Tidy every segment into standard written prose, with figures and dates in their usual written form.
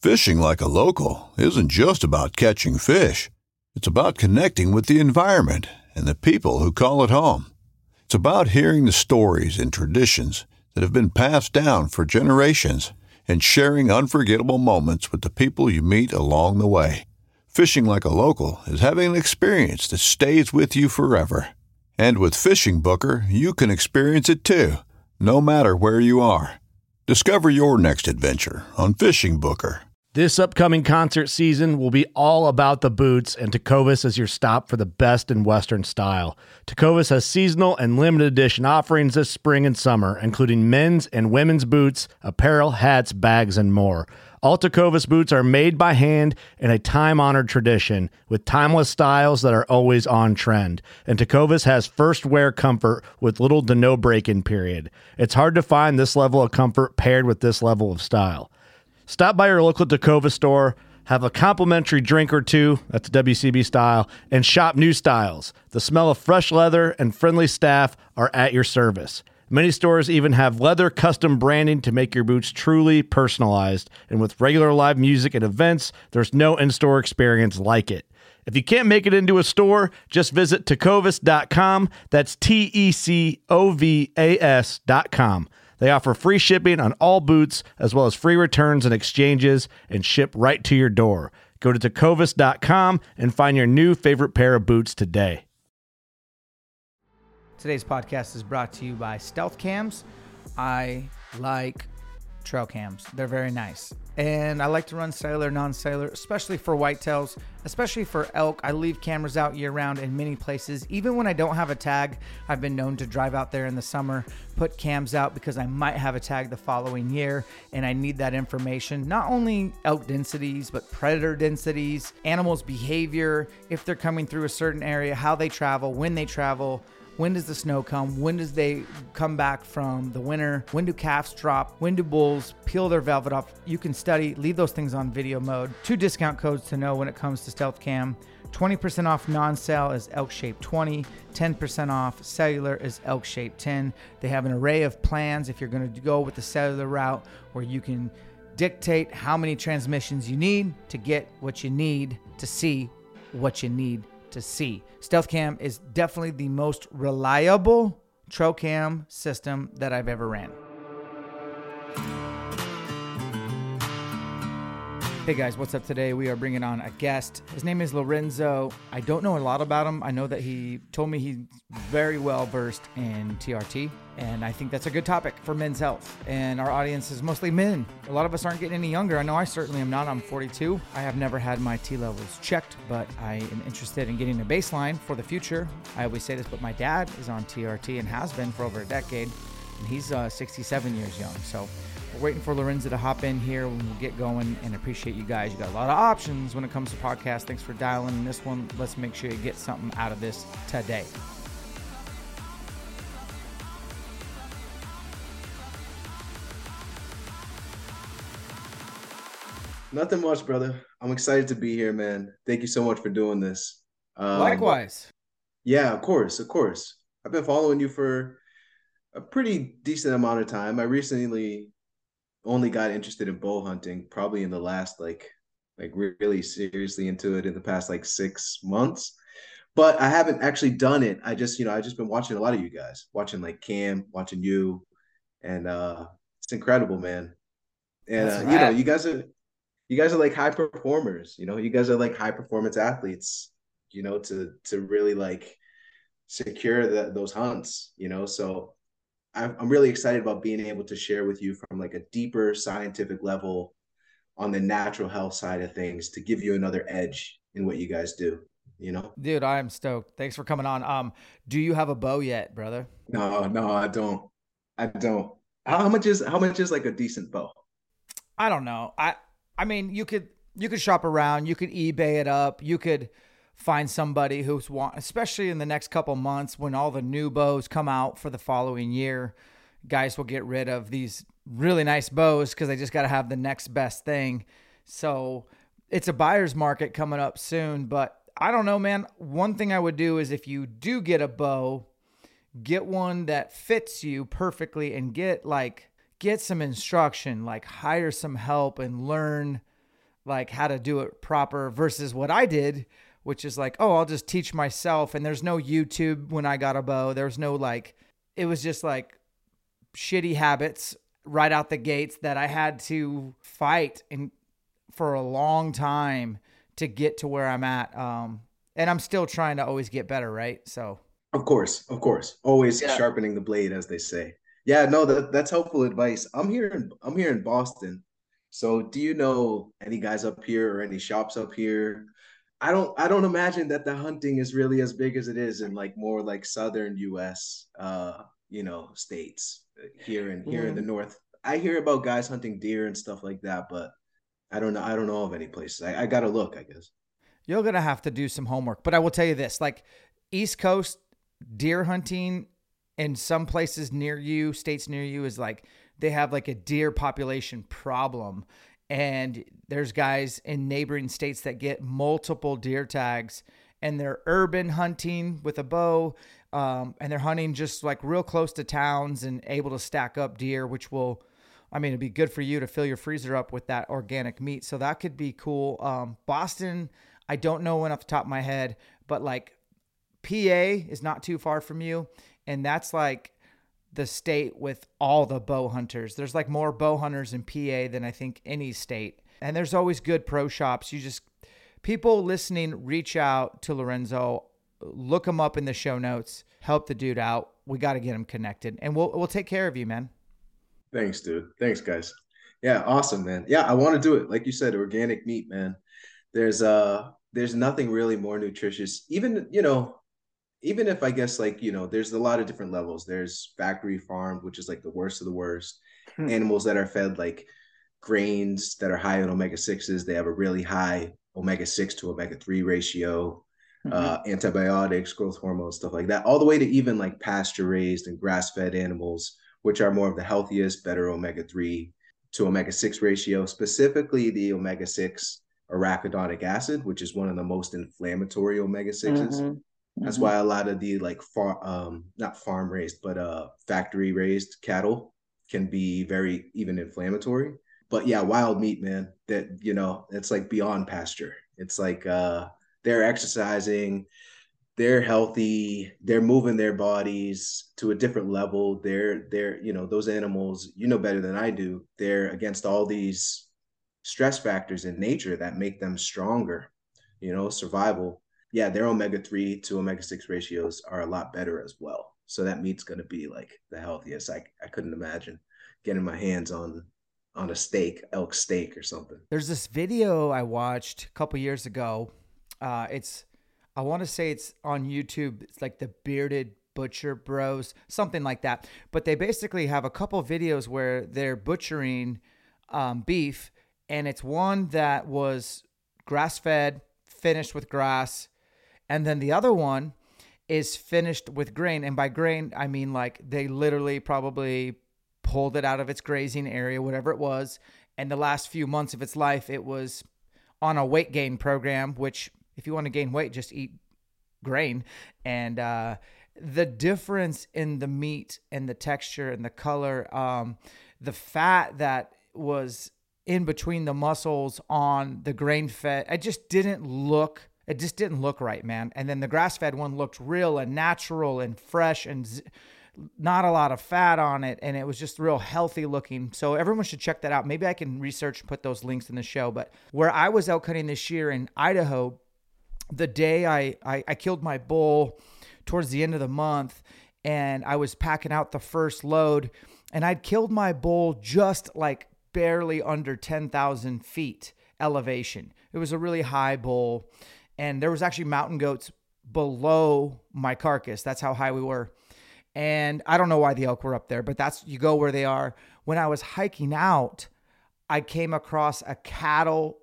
Fishing like a local isn't just about catching fish. It's about connecting with the environment and the people who call it home. It's about hearing the stories and traditions that have been passed down for generations and sharing unforgettable moments with the people you meet along the way. Fishing like a local is having an experience that stays with you forever. And with Fishing Booker, you can experience it too, no matter where you are. Discover your next adventure on Fishing Booker. This upcoming concert season will be all about the boots, and Tecovas is your stop for the best in Western style. Tecovas has seasonal and limited edition offerings this spring and summer, including men's and women's boots, apparel, hats, bags, and more. All Tecovas boots are made by hand in a time-honored tradition with timeless styles that are always on trend. And Tecovas has first wear comfort with little to no break-in period. It's hard to find this level of comfort paired with this level of style. Stop by your local Tecovas store, have a complimentary drink or two, that's WCB style, and shop new styles. The smell of fresh leather and friendly staff are at your service. Many stores even have leather custom branding to make your boots truly personalized. And with regular live music and events, there's no in-store experience like it. If you can't make it into a store, just visit tecovas.com. That's TECOVAS.com. They offer free shipping on all boots, as well as free returns and exchanges, and ship right to your door. Go to tecovas.com and find your new favorite pair of boots today. Today's podcast is brought to you by Stealth Cams. I like trail cams. They're very nice. And I like to run cellular, non-cellular, especially for whitetails, especially for elk. I leave cameras out year-round in many places. Even when I don't have a tag, I've been known to drive out there in the summer, put cams out because I might have a tag the following year, and I need that information. Not only elk densities, but predator densities, animals' behavior, if they're coming through a certain area, how they travel, when does the snow come? When does they come back from the winter? When do calves drop? When do bulls peel their velvet off? You can study, leave those things on video mode. 2 discount codes to know when it comes to Stealth Cam. 20% off non-cell is Elk Shape 20. 10% off cellular is Elk Shape 10. They have an array of plans if you're going to go with the cellular route where you can dictate how many transmissions you need to get what you need to see what you need to see. Stealth Cam is definitely the most reliable trail cam system that I've ever ran. Hey guys, what's up today? We are bringing on a guest. His name is Lorenzo. I don't know a lot about him. I know that he told me he's very well versed in TRT, and I think that's a good topic for men's health. And our audience is mostly men. A lot of us aren't getting any younger. I know I certainly am not. I'm 42. I have never had my T levels checked, but I am interested in getting a baseline for the future. I always say this, but my dad is on TRT and has been for over a decade, and he's 67 years young. So we're waiting for Lorenzo to hop in here when we get going, and appreciate you guys. You got a lot of options when it comes to podcasts. Thanks for dialing in this one. Let's make sure you get something out of this today. Nothing much, brother. I'm excited to be here, man. Thank you so much for doing this. Likewise. Yeah, of course. I've been following you for a pretty decent amount of time. I recently only got interested in bow hunting probably in the last like really seriously into it in the past 6 months, but I haven't actually done it. I just been watching a lot of you guys, watching Cam, watching you, and it's incredible, man. And you guys are like high performers. You guys are like high performance athletes, to really secure those hunts, so I'm really excited about being able to share with you from a deeper scientific level on the natural health side of things to give you another edge in what you guys do, Dude, I am stoked. Thanks for coming on. Do you have a bow yet, brother? No, I don't. How much is a decent bow? I don't know. I mean, you could shop around, you could eBay it up, you could find somebody who's especially in the next couple months when all the new bows come out for the following year, guys will get rid of these really nice bows because they just got to have the next best thing. So it's a buyer's market coming up soon, but I don't know, man. One thing I would do is if you do get a bow, get one that fits you perfectly and get some instruction, hire some help and learn like how to do it proper versus what I did, which is like, oh, I'll just teach myself. And there's no YouTube when I got a bow. There's no like, it was just like shitty habits right out the gates that I had to fight for a long time to get to where I'm at. And I'm still trying to always get better, right? So Of course, always sharpening the blade, as they say. Yeah, no, that's helpful advice. I'm here in Boston. So, do you know any guys up here or any shops up here? I don't imagine that the hunting is really as big as it is in like more like southern US states here in the north. I hear about guys hunting deer and stuff like that, but I don't know of any places. I gotta look, I guess. you're going to have to do some homework. But I will tell you this, like East Coast deer hunting in some places near you, states near you, is like they have like a deer population problem. And there's guys in neighboring states that get multiple deer tags and they're urban hunting with a bow. And they're hunting just like real close to towns and able to stack up deer, which will, I mean, it'd be good for you to fill your freezer up with that organic meat. So that could be cool. Boston, I don't know one off the top of my head, but like PA is not too far from you. And that's like the state with all the bow hunters. There's like more bow hunters in PA than I think any state. And there's always good pro shops. People listening, reach out to Lorenzo, look him up in the show notes, help the dude out. We got to get him connected and we'll take care of you, man. Thanks, dude. Thanks, guys. Yeah, awesome, man. Yeah, I want to do it. Like you said, organic meat, man. There's nothing really more nutritious. Even if I guess like, there's a lot of different levels. There's factory farmed, which is like the worst of the worst. Animals that are fed like grains that are high in omega-6s. They have a really high omega-6 to omega-3 ratio, antibiotics, growth hormones, stuff like that, all the way to even like pasture raised and grass-fed animals, which are more of the healthiest, better omega-3 to omega-6 ratio, specifically the omega-6 arachidonic acid, which is one of the most inflammatory omega-6s. That's why a lot of the like not farm raised, but factory raised cattle can be very even inflammatory. But yeah, wild meat, man, it's like beyond pasture. It's like they're exercising, they're healthy, they're moving their bodies to a different level. They're those animals, better than I do. They're against all these stress factors in nature that make them stronger, survival. Yeah, their omega-3 to omega-6 ratios are a lot better as well. So that meat's going to be like the healthiest. I couldn't imagine getting my hands on a steak, elk steak or something. There's this video I watched a couple years ago. I want to say it's on YouTube. It's like the Bearded Butcher Bros, something like that. But they basically have a couple videos where they're butchering beef, and it's one that was grass-fed, finished with grass, and then the other one is finished with grain. And by grain, I mean like they literally probably pulled it out of its grazing area, whatever it was. And the last few months of its life, it was on a weight gain program, which if you want to gain weight, just eat grain. And the difference in the meat and the texture and the color, the fat that was in between the muscles on the grain fed, it just didn't look right, man. And then the grass fed one looked real and natural and fresh and not a lot of fat on it. And it was just real healthy looking. So everyone should check that out. Maybe I can research and put those links in the show. But where I was elk hunting this year in Idaho, the day I killed my bull towards the end of the month, and I was packing out the first load, and I'd killed my bull just like barely under 10,000 feet elevation. It was a really high bull, and there was actually mountain goats below my carcass. That's how high we were. And I don't know why the elk were up there, but you go where they are. When I was hiking out, I came across a cattle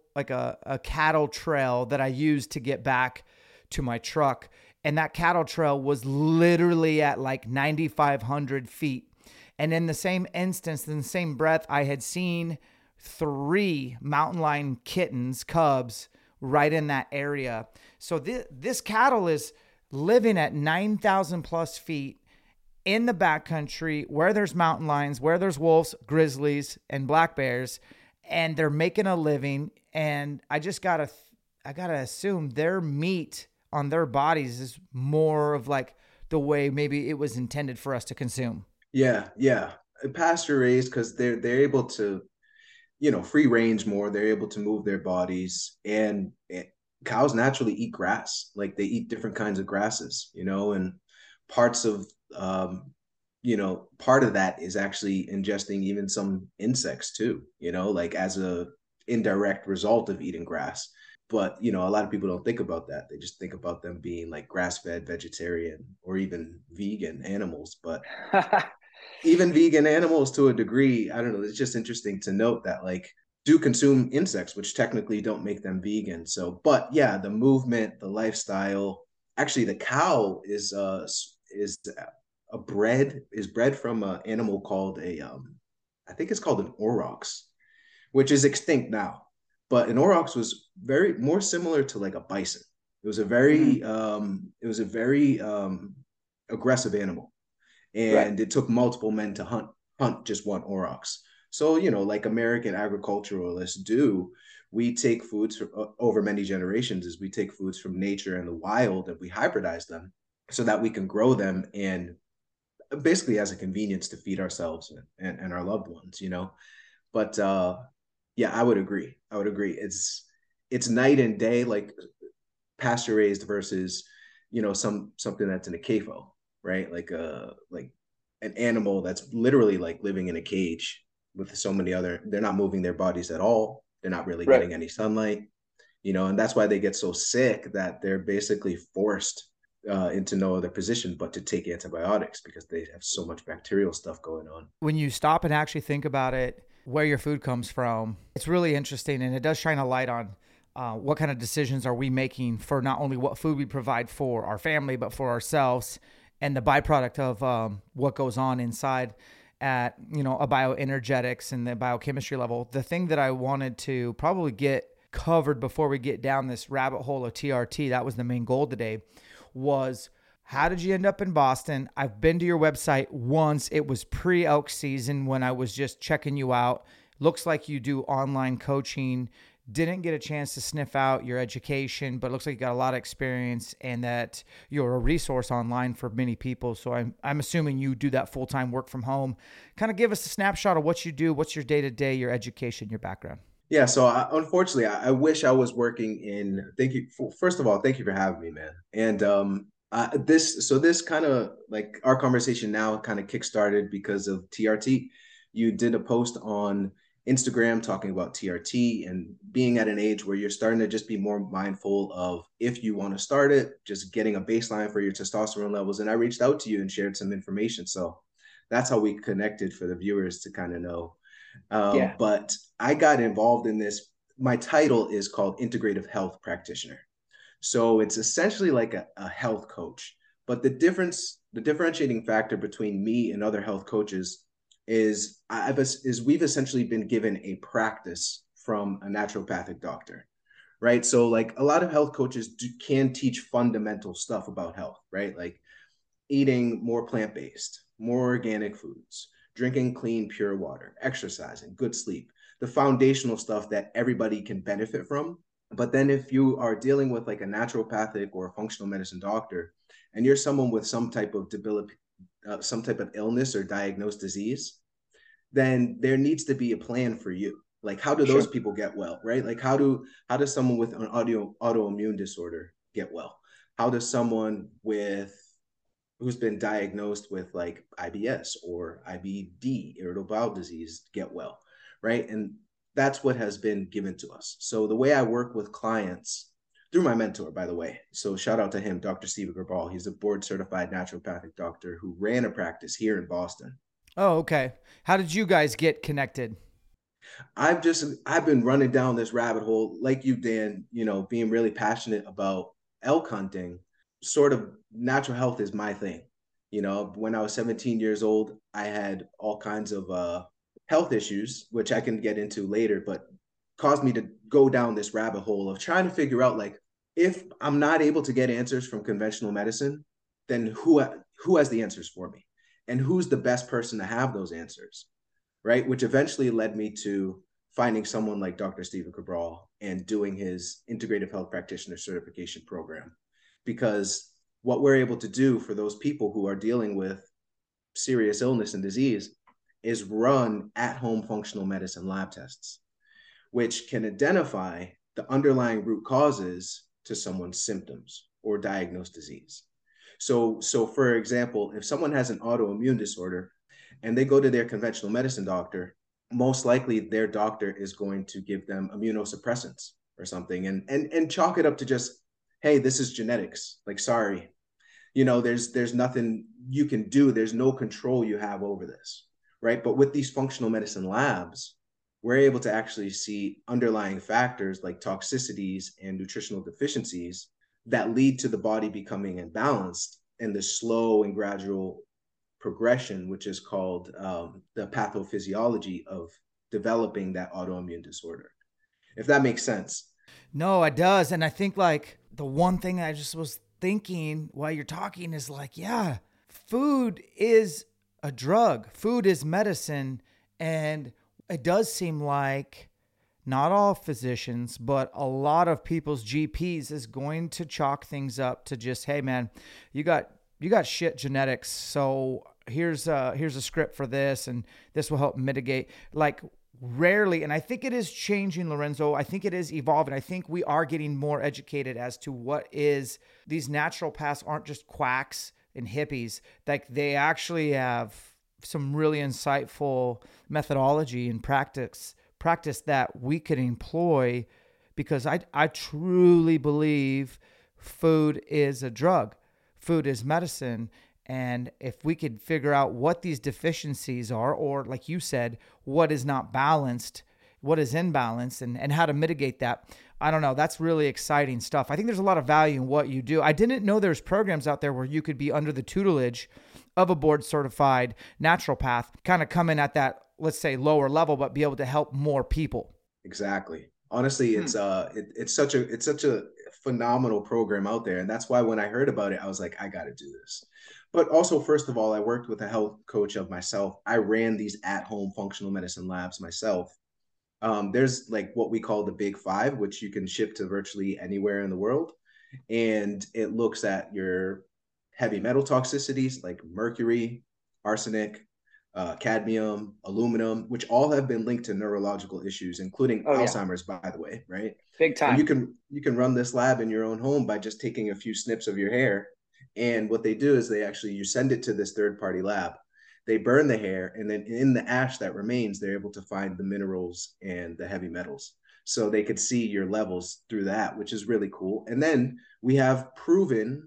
trail that I used to get back to my truck. And that cattle trail was literally at like 9,500 feet. And in the same instance, in the same breath, I had seen 3 mountain lion kittens, cubs, right in that area. So this cattle is living at 9,000 plus feet in the backcountry where there's mountain lions, where there's wolves, grizzlies, and black bears. and they're making a living. And I gotta assume their meat on their bodies is more of like the way maybe it was intended for us to consume. Yeah, yeah. Pasture raised because they're able to, free range more. They're able to move their bodies, and cows naturally eat grass. Like they eat different kinds of grasses, and parts of part of that is actually ingesting even some insects too, like as a indirect result of eating grass. But a lot of people don't think about that. They just think about them being like grass-fed, vegetarian, or even vegan animals. But even vegan animals, to a degree, I don't know, it's just interesting to note that like do consume insects, which technically don't make them vegan. So, but yeah, the movement, the lifestyle. Actually, the cow is bred from an animal called I think it's called an aurochs, which is extinct now. But an aurochs was very more similar to like a bison. It was a very aggressive animal, Right. and it took multiple men to hunt just one aurochs. So, like American agriculturalists do, we take foods over many generations, as we take foods from nature and the wild and we hybridize them so that we can grow them, and basically as a convenience to feed ourselves and our loved ones. But yeah, I would agree. It's night and day, like pasture raised versus something that's in a CAFO, right? Like an animal that's literally like living in a cage with so many other. They're not moving their bodies at all. They're not really Right. getting any sunlight, and that's why they get so sick, that they're basically forced into no other position but to take antibiotics because they have so much bacterial stuff going on. When you stop and actually think about it, where your food comes from, it's really interesting, and it does shine a light on what kind of decisions are we making for not only what food we provide for our family, but for ourselves, and the byproduct of what goes on inside at a bioenergetics and the biochemistry level. The thing that I wanted to probably get covered before we get down this rabbit hole of TRT, that was the main goal today, was how did you end up in Boston? I've been to your website once. It was pre-elk season when I was just checking you out. Looks like you do online coaching. Didn't get a chance to sniff out your education, but it looks like you got a lot of experience and that you're a resource online for many people. So I'm assuming you do that full-time work from home. Kind of give us a snapshot of what you do, what's your day-to-day, your education, your background. Yeah, so unfortunately, I wish I was working in. Thank you. First of all, thank you for having me, man. And this kind of like our conversation now kind of kickstarted because of TRT. You did a post on Instagram talking about TRT and being at an age where you're starting to just be more mindful of, if you want to start it, just getting a baseline for your testosterone levels. And I reached out to you and shared some information. So that's how we connected, for the viewers to kind of know. Yeah. But I got involved in this. My title is called Integrative Health Practitioner. So it's essentially like a health coach. But the differentiating factor between me and other health coaches is we've essentially been given a practice from a naturopathic doctor, right? So like a lot of health coaches can teach fundamental stuff about health, right? Like eating more plant-based, more organic foods, drinking clean, pure water, exercising, good sleep, the foundational stuff that everybody can benefit from. But then if you are dealing with like a naturopathic or a functional medicine doctor, and you're someone with some type of some type of illness or diagnosed disease, then there needs to be a plan for you. Like, how do those Sure. people get well, right? Like, how does someone with an autoimmune disorder get well? How does someone who's been diagnosed with like IBS or IBD, irritable bowel disease, get well, right? And that's what has been given to us. So the way I work with clients, through my mentor, by the way. So shout out to him, Dr. Steve Garbal. He's a board certified naturopathic doctor who ran a practice here in Boston. Oh, okay. How did you guys get connected? I've been running down this rabbit hole like you, Dan, being really passionate about elk hunting. Sort of natural health is my thing. When I was 17 years old, I had all kinds of health issues, which I can get into later, but caused me to go down this rabbit hole of trying to figure out, like, if I'm not able to get answers from conventional medicine, then who has the answers for me, and who's the best person to have those answers, right? Which eventually led me to finding someone like Dr. Stephen Cabral and doing his integrative health practitioner certification program. Because what we're able to do for those people who are dealing with serious illness and disease is run at-home functional medicine lab tests, which can identify the underlying root causes to someone's symptoms or diagnosed disease. So for example, if someone has an autoimmune disorder and they go to their conventional medicine doctor, most likely their doctor is going to give them immunosuppressants or something and chalk it up to just, hey, this is genetics. Like, sorry, there's nothing you can do. There's no control you have over this, right? But with these functional medicine labs, we're able to actually see underlying factors like toxicities and nutritional deficiencies that lead to the body becoming imbalanced and the slow and gradual progression, which is called the pathophysiology of developing that autoimmune disorder, if that makes sense. No, it does. And I think like the one thing I just was thinking while you're talking is like, yeah, food is a drug, food is medicine. And it does seem like not all physicians, but a lot of people's GPs is going to chalk things up to just, hey man, you got shit genetics. So here's a script for this, and this will help mitigate. Like rarely, and I think it is changing, Lorenzo. I think it is evolving. I think we are getting more educated as to what is these naturopaths aren't just quacks and hippies. Like they actually have some really insightful methodology and practice that we could employ, because I truly believe food is a drug. Food is medicine. And if we could figure out what these deficiencies are, or like you said, what is not balanced, what is imbalanced, and how to mitigate that, I don't know. That's really exciting stuff. I think there's a lot of value in what you do. I didn't know there's programs out there where you could be under the tutelage of a board certified naturopath, kind of come in at that, let's say, lower level, but be able to help more people. Exactly. Honestly, it's such a phenomenal program out there. And that's why when I heard about it, I was like, I got to do this. But also, first of all, I worked with a health coach of myself. I ran these at-home functional medicine labs myself. There's like what we call the Big Five, which you can ship to virtually anywhere in the world. And it looks at your heavy metal toxicities like mercury, arsenic, cadmium, aluminum, which all have been linked to neurological issues, including Alzheimer's, by the way, right? Big time. And you can run this lab in your own home by just taking a few snips of your hair. And what they do is you send it to this third-party lab. They burn the hair, and then in the ash that remains, they're able to find the minerals and the heavy metals. So they could see your levels through that, which is really cool. And then we have proven,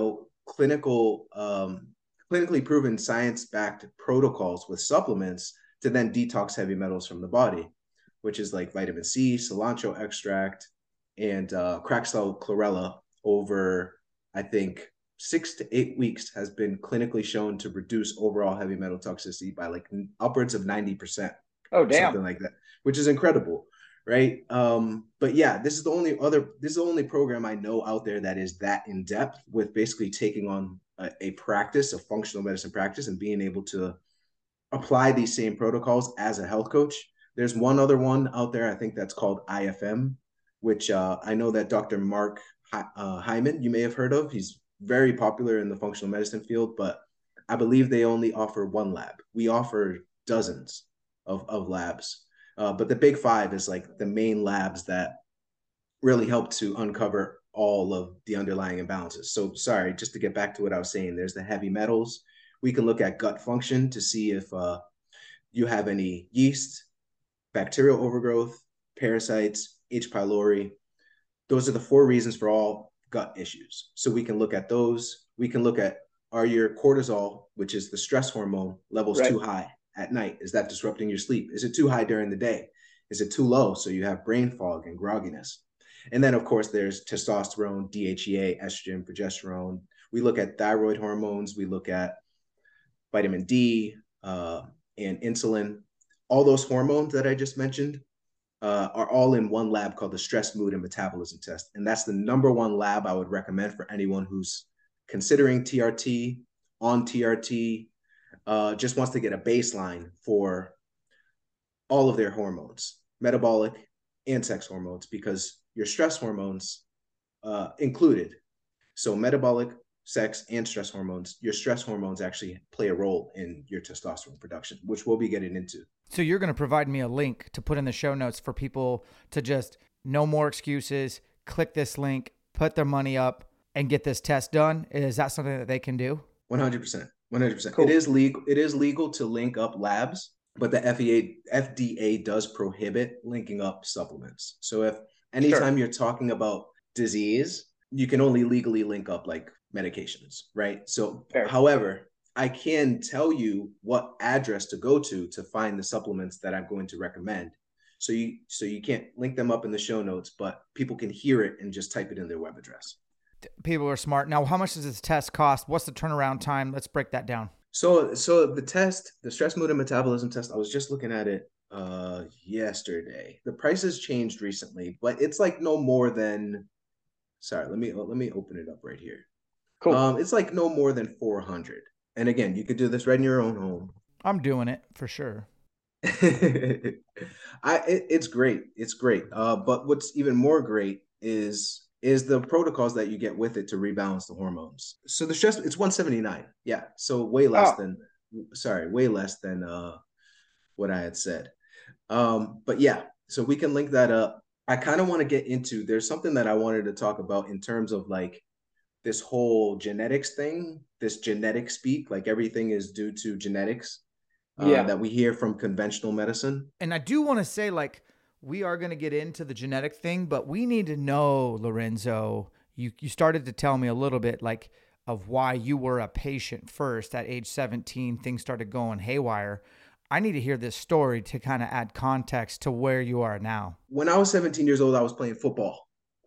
clinically proven science-backed protocols with supplements to then detox heavy metals from the body, which is like vitamin C, cilantro extract, and cracked cell chlorella over, I think, 6 to 8 weeks has been clinically shown to reduce overall heavy metal toxicity by like upwards of 90%. Oh, damn. Something like that, which is incredible, right? But yeah, this is the only program I know out there that is that in depth, with basically taking on a practice, a functional medicine practice, and being able to apply these same protocols as a health coach. There's one other one out there, I think that's called IFM, which I know that Dr. Mark Hyman, you may have heard of. He's very popular in the functional medicine field, but I believe they only offer one lab. We offer dozens of labs. But the Big Five is like the main labs that really help to uncover all of the underlying imbalances. So sorry, just to get back to what I was saying, there's the heavy metals. We can look at gut function to see if you have any yeast, bacterial overgrowth, parasites, H. pylori. Those are the 4 reasons for all gut issues. So we can look at those. We can look at, are your cortisol, which is the stress hormone, levels too high at night? Is that disrupting your sleep? Is it too high during the day? Is it too low? So you have brain fog and grogginess. And then, of course, there's testosterone, DHEA, estrogen, progesterone. We look at thyroid hormones. We look at vitamin D and insulin. All those hormones that I just mentioned are all in one lab called the Stress, Mood, and Metabolism Test. And that's the number one lab I would recommend for anyone who's considering TRT, on TRT, just wants to get a baseline for all of their hormones. metabolic, and sex hormones, because your stress hormones included. So metabolic, sex, and stress hormones, your stress hormones actually play a role in your testosterone production, which we'll be getting into. So you're going to provide me a link to put in the show notes for people to just no more excuses, click this link, put their money up, and get this test done. Is that something that they can do? 100%. 100%. Cool. It is legal to link up labs, but the FDA does prohibit linking up supplements. So if anytime you're talking about disease, you can only legally link up like medications, right? So, however, I can tell you what address to go to find the supplements that I'm going to recommend. So you can't link them up in the show notes, but people can hear it and just type it in their web address. People are smart. Now, how much does this test cost? What's the turnaround time? Let's break that down. So the test, the stress, mood, and metabolism test, I was just looking at it yesterday. The prices changed recently, but it's like no more than, sorry, let me open it up right here. Cool. It's like no more than 400. And again, you could do this right in your own home. I'm doing it for sure. It's great. It's great. But what's even more great is the protocols that you get with it to rebalance the hormones. So the stress, it's 179. Yeah. So way less than what I had said. But yeah, so we can link that up. I kind of want to get into, there's something that I wanted to talk about in terms of like this whole genetics thing, this genetic speak, like everything is due to genetics that we hear from conventional medicine. And I do want to say, like, we are going to get into the genetic thing, but we need to know, Lorenzo, you started to tell me a little bit like of why you were a patient first at age 17, things started going haywire. I need to hear this story to kind of add context to where you are now. When I was 17 years old, I was playing football.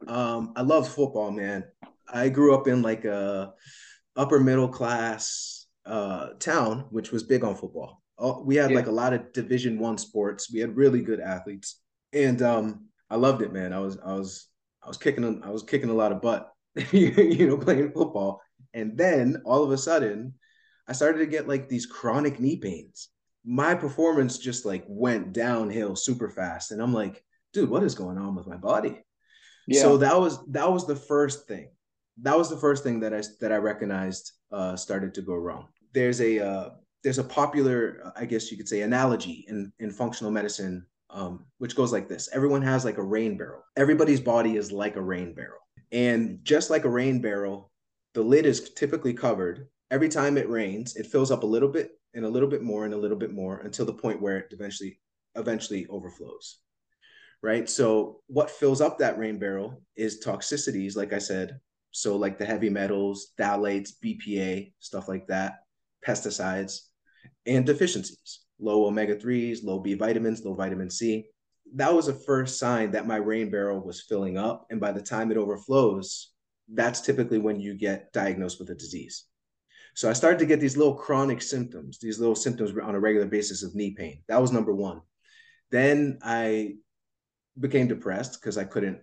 I loved football, man. I grew up in like a upper middle class town, which was big on football. We had like a lot of Division I sports. We had really good athletes, and I loved it, man. I was kicking a lot of butt, playing football. And then all of a sudden, I started to get like these chronic knee pains. My performance just like went downhill super fast, and I'm like, dude, what is going on with my body? Yeah. So that was the first thing. That was the first thing that I recognized started to go wrong. There's a popular, I guess you could say, analogy in functional medicine, which goes like this. Everyone has like a rain barrel. Everybody's body is like a rain barrel. And just like a rain barrel, the lid is typically covered. Every time it rains, it fills up a little bit and a little bit more and a little bit more until the point where it eventually overflows. Right? So what fills up that rain barrel is toxicities, like I said. So like the heavy metals, phthalates, BPA, stuff like that, pesticides, and deficiencies, low omega-3s, low B vitamins, low vitamin C. That was a first sign that my rain barrel was filling up. And by the time it overflows, that's typically when you get diagnosed with a disease. So I started to get these little chronic symptoms, these little symptoms on a regular basis of knee pain. That was number one. Then I became depressed because I couldn't,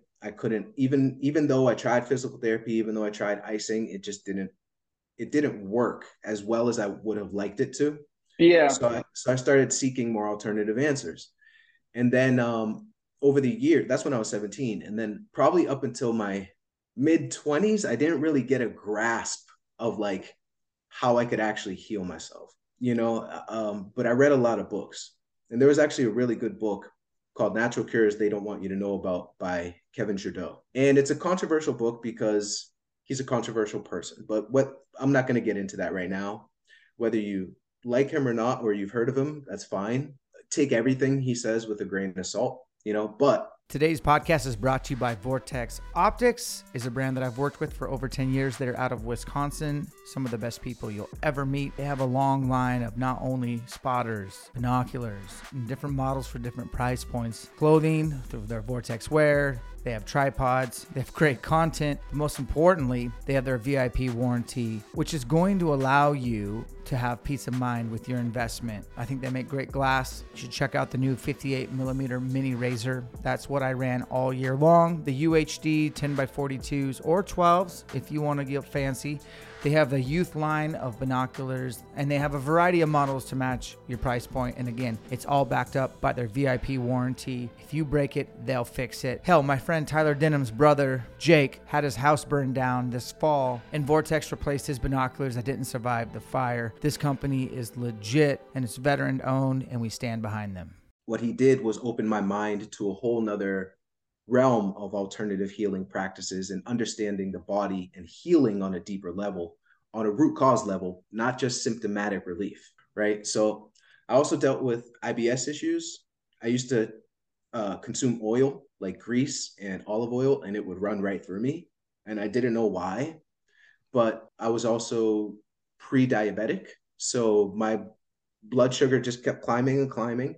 even though I tried physical therapy, even though I tried icing, it didn't work as well as I would have liked it to. Yeah. So I started seeking more alternative answers. And then over the year, that's when I was 17. And then probably up until my mid-20s, I didn't really get a grasp of like how I could actually heal myself, but I read a lot of books. And there was actually a really good book called Natural Cures They Don't Want You to Know About by Kevin Trudeau. And it's a controversial book because he's a controversial person. But I'm not going to get into that right now. Whether you like him or not, or you've heard of him, that's fine. Take everything he says with a grain of salt, but today's podcast is brought to you by Vortex Optics. Is a brand that I've worked with for over 10 years. They're out of Wisconsin. Some of the best people you'll ever meet. They have a long line of not only spotters, binoculars, and different models for different price points, clothing through their Vortex wear, They have tripods, they have great content. Most importantly, they have their VIP warranty, which is going to allow you to have peace of mind with your investment. I think they make great glass. You should check out the new 58 millimeter mini razor. That's what I ran all year long. The UHD 10x42s or 12s if you want to get fancy. They have the youth line of binoculars, and they have a variety of models to match your price point. And again, it's all backed up by their VIP warranty. If you break it, they'll fix it. Hell, my friend Tyler Denham's brother, Jake, had his house burned down this fall, and Vortex replaced his binoculars that didn't survive the fire. This company is legit, and it's veteran owned, and we stand behind them. What he did was open my mind to a whole nother realm of alternative healing practices and understanding the body and healing on a deeper level, on a root cause level, not just symptomatic relief, right? So I also dealt with IBS issues. I used to consume oil like grease and olive oil, and it would run right through me. And I didn't know why, but I was also pre-diabetic. So my blood sugar just kept climbing and climbing.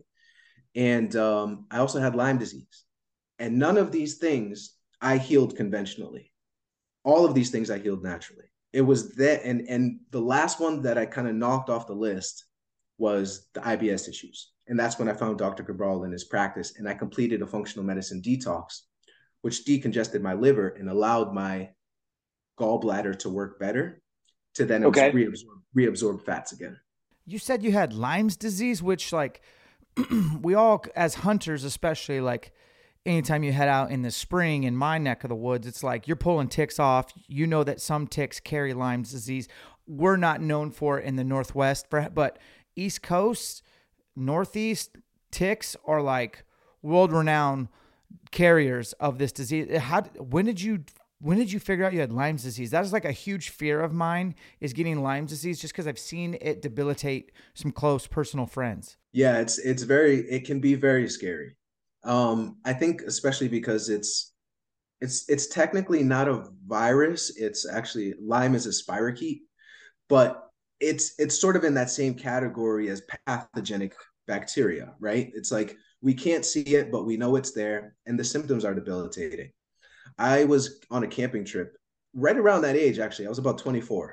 And I also had Lyme disease. And none of these things I healed conventionally. All of these things I healed naturally. It was that, and the last one that I kind of knocked off the list was the IBS issues. And that's when I found Dr. Cabral in his practice, and I completed a functional medicine detox, which decongested my liver and allowed my gallbladder to work better to then reabsorb fats again. You said you had Lyme's disease, which like we all, as hunters especially, like anytime you head out in the spring in my neck of the woods, it's like you're pulling ticks off. You know that some ticks carry Lyme's disease. We're not known for it in the Northwest, but East Coast, Northeast, ticks are like world-renowned carriers of this disease. When did you figure out you had Lyme's disease? That is like a huge fear of mine, is getting Lyme's disease, just because I've seen it debilitate some close personal friends. Yeah, it can be very scary. I think especially because it's technically not a virus. It's actually, Lyme is a spirochete, but it's sort of in that same category as pathogenic bacteria, right? It's like we can't see it, but we know it's there, and the symptoms are debilitating. I was on a camping trip right around that age, actually. I was about 24.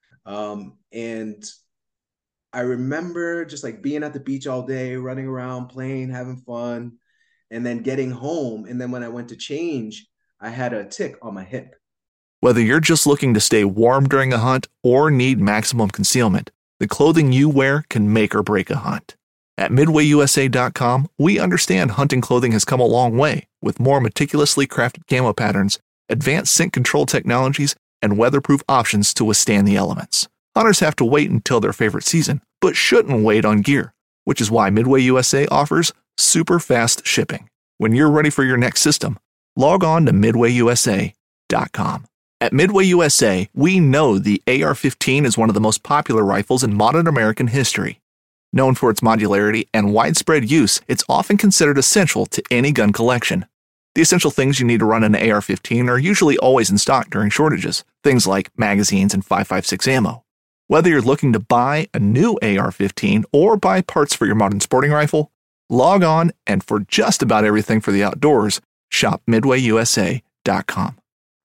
And I remember just like being at the beach all day, running around, playing, having fun, and then getting home. And then when I went to change, I had a tick on my hip. Whether you're just looking to stay warm during a hunt or need maximum concealment, the clothing you wear can make or break a hunt. At MidwayUSA.com, we understand hunting clothing has come a long way, with more meticulously crafted camo patterns, advanced scent control technologies, and weatherproof options to withstand the elements. Hunters have to wait until their favorite season, but shouldn't wait on gear, which is why Midway USA offers super fast shipping. When you're ready for your next system, log on to MidwayUSA.com. At Midway USA, we know the AR-15 is one of the most popular rifles in modern American history. Known for its modularity and widespread use, it's often considered essential to any gun collection. The essential things you need to run an AR-15 are usually always in stock during shortages, things like magazines and 5.56 ammo. Whether you're looking to buy a new AR-15 or buy parts for your modern sporting rifle, log on, and for just about everything for the outdoors, shop MidwayUSA.com.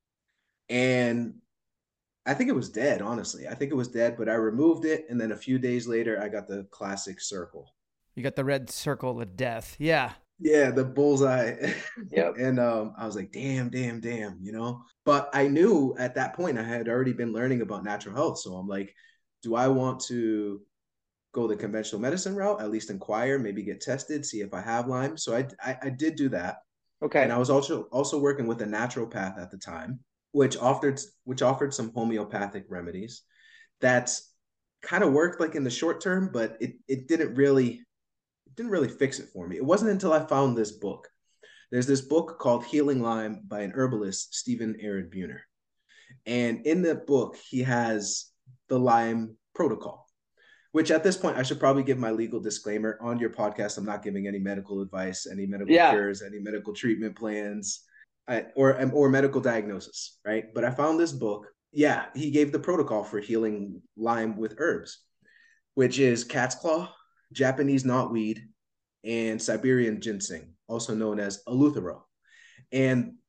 And I think it was dead, honestly. I think it was dead, but I removed it, and then a few days later, I got the classic circle. You got the red circle of death. Yeah. Yeah, the bullseye. Yep. And I was like, damn, you know? But I knew at that point I had already been learning about natural health. So I'm like, do I want to go the conventional medicine route, at least inquire, maybe get tested, see if I have Lyme? So I did do that. Okay. And I was also working with a naturopath at the time, which offered some homeopathic remedies that kind of worked like in the short term, but it didn't really fix it for me. It wasn't until I found this book. There's this book called Healing Lyme by an herbalist, Stephen Aaron Buhner. And in that book, he has the Lyme protocol, which at this point, I should probably give my legal disclaimer on your podcast. I'm not giving any medical advice, any medical cures, any medical treatment plans, or medical diagnosis, right? But I found this book. Yeah, he gave the protocol for healing Lyme with herbs, which is cat's claw, Japanese knotweed, and Siberian ginseng, also known as eleuthero. And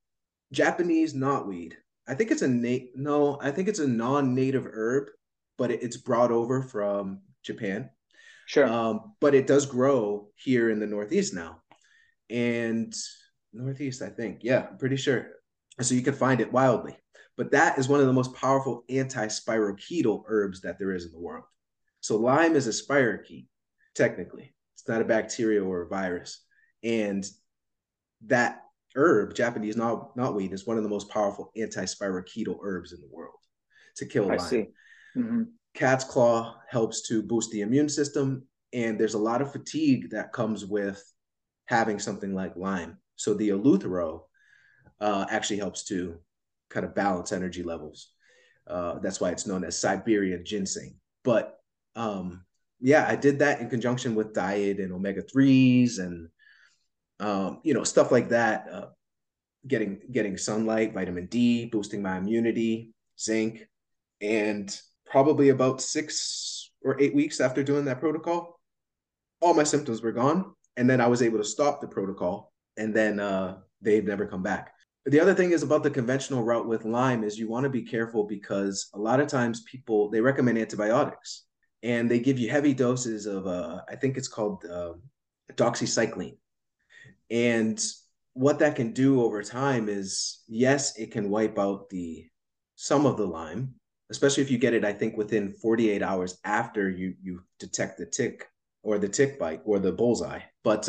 Japanese knotweed. I think it's I think it's a non-native herb, but it's brought over from Japan. Sure. But it does grow here in the Northeast now. And Northeast, I think. Yeah, I'm pretty sure. So you can find it wildly. But that is one of the most powerful anti-spirochetal herbs that there is in the world. So lime is a spirochete, technically. It's not a bacteria or a virus. And that herb, Japanese knotweed, is one of the most powerful anti-spirochetal herbs in the world to kill Lyme. I see. Mm-hmm. Cat's claw helps to boost the immune system, and there's a lot of fatigue that comes with having something like Lyme. So the eleuthero actually helps to kind of balance energy levels. That's why it's known as Siberian ginseng. But yeah, I did that in conjunction with diet and omega-3s and stuff like that. Getting sunlight, vitamin D, boosting my immunity, zinc, and probably about 6 or 8 weeks after doing that protocol, all my symptoms were gone. And then I was able to stop the protocol, and then they've never come back. But the other thing is about the conventional route with Lyme is you want to be careful because a lot of times people, they recommend antibiotics and they give you heavy doses of, I think it's called doxycycline. And what that can do over time is, yes, it can wipe out some of the Lyme, especially if you get it, I think, within 48 hours after you detect the tick or the tick bite or the bullseye. But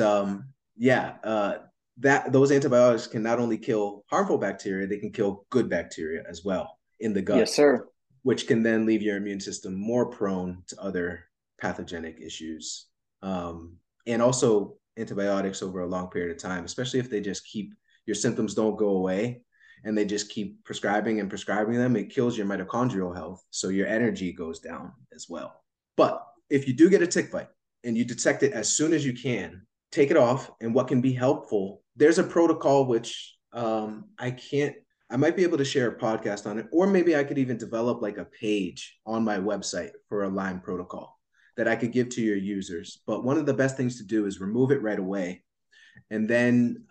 those antibiotics can not only kill harmful bacteria, they can kill good bacteria as well in the gut. Yes, sir. Which can then leave your immune system more prone to other pathogenic issues. And also antibiotics over a long period of time, especially if they just keep, your symptoms don't go away and they just keep prescribing them, it kills your mitochondrial health. So your energy goes down as well. But if you do get a tick bite and you detect it as soon as you can, take it off. And what can be helpful, there's a protocol which I might be able to share a podcast on it, or maybe I could even develop like a page on my website for a Lyme protocol that I could give to your users. But one of the best things to do is remove it right away. And then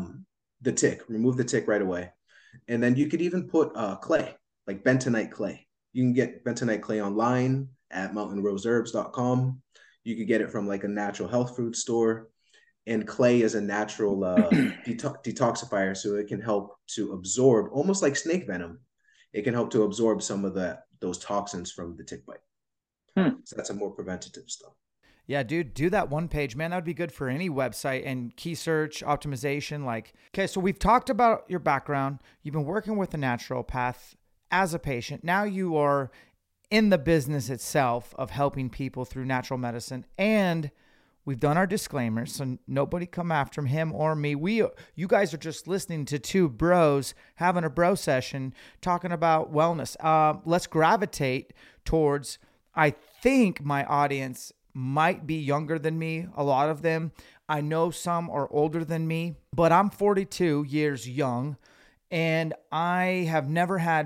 remove the tick right away. And then you could even put clay, like bentonite clay. You can get bentonite clay online at mountainroseherbs.com. You could get it from like a natural health food store. And clay is a natural detoxifier, so it can help to absorb, almost like snake venom. It can help to absorb some of those toxins from the tick bite. So that's a more preventative stuff. Yeah, dude, do that one page, man. That would be good for any website and key search optimization. Okay, so we've talked about your background. You've been working with a naturopath as a patient. Now you are in the business itself of helping people through natural medicine, and we've done our disclaimers, so nobody come after him or me. You guys are just listening to two bros having a bro session talking about wellness. Let's gravitate towards, I think my audience might be younger than me, a lot of them. I know some are older than me, but I'm 42 years young, and I have never had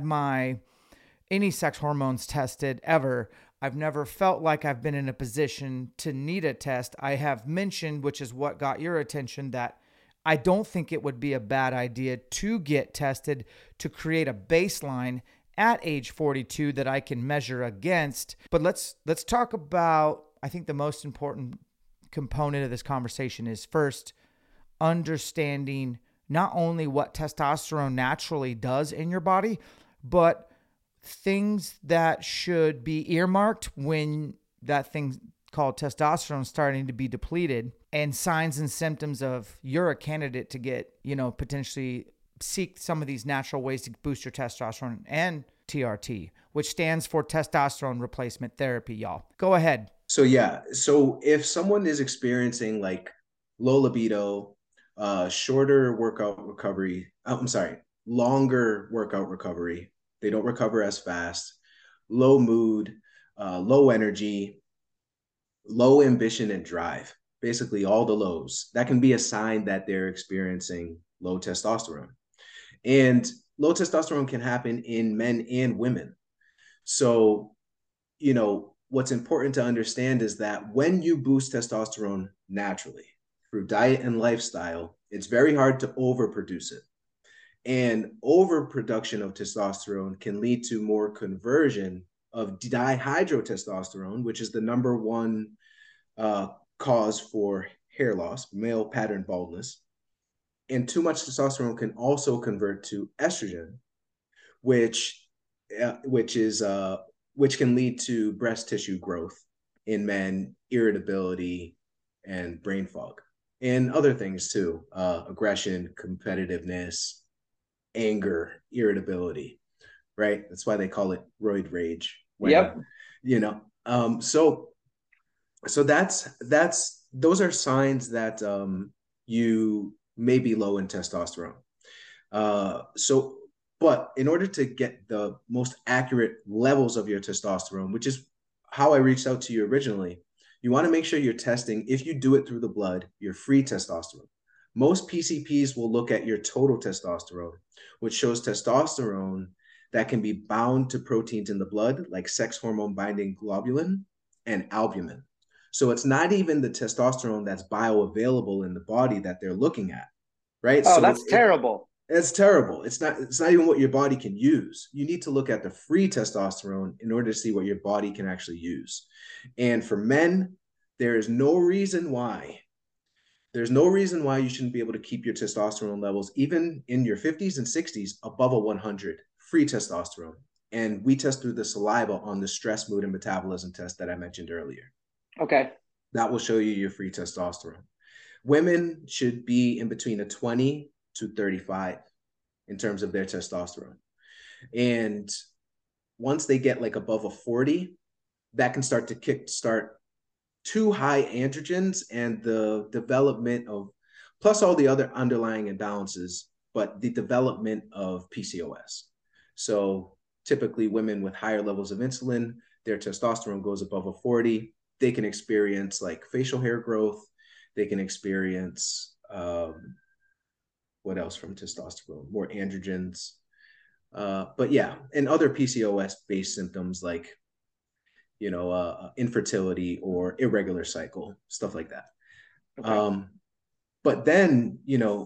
any sex hormones tested ever. I've never felt like I've been in a position to need a test. I have mentioned, which is what got your attention, that I don't think it would be a bad idea to get tested to create a baseline at age 42 that I can measure against. But let's talk about, I think the most important component of this conversation is first understanding not only what testosterone naturally does in your body, but things that should be earmarked when that thing called testosterone is starting to be depleted, and signs and symptoms of you're a candidate to get, potentially seek some of these natural ways to boost your testosterone, and TRT, which stands for testosterone replacement therapy, y'all. Go ahead. So if someone is experiencing like low libido, longer workout recovery, they don't recover as fast, low mood, low energy, low ambition and drive, basically all the lows, that can be a sign that they're experiencing low testosterone. And low testosterone can happen in men and women. So, what's important to understand is that when you boost testosterone naturally through diet and lifestyle, it's very hard to overproduce it. And overproduction of testosterone can lead to more conversion of dihydrotestosterone, which is the number one cause for hair loss, male pattern baldness. And too much testosterone can also convert to estrogen, which can lead to breast tissue growth in men, irritability, and brain fog, and other things too, aggression, competitiveness, anger, irritability, right? That's why they call it roid rage. Yep. So those are signs that you may be low in testosterone. But in order to get the most accurate levels of your testosterone, which is how I reached out to you originally, you want to make sure you're testing, if you do it through the blood, your free testosterone. Most PCPs will look at your total testosterone, which shows testosterone that can be bound to proteins in the blood, like sex hormone binding globulin and albumin. So it's not even the testosterone that's bioavailable in the body that they're looking at, right? Oh, so that's terrible. It's terrible. It's not even what your body can use. You need to look at the free testosterone in order to see what your body can actually use. And for men, there is no reason why you shouldn't be able to keep your testosterone levels, even in your 50s and 60s, above a 100 free testosterone. And we test through the saliva on the stress, mood, and metabolism test that I mentioned earlier. Okay. That will show you your free testosterone. Women should be in between a 20 to 35 in terms of their testosterone. And once they get like above a 40, that can start to kickstart too high androgens and the development of, plus all the other underlying imbalances, but the development of PCOS. So typically women with higher levels of insulin, their testosterone goes above a 40, they can experience like facial hair growth. They can experience, what else from testosterone? More androgens. But yeah, and other PCOS-based symptoms like, infertility or irregular cycle, stuff like that. Okay. But then,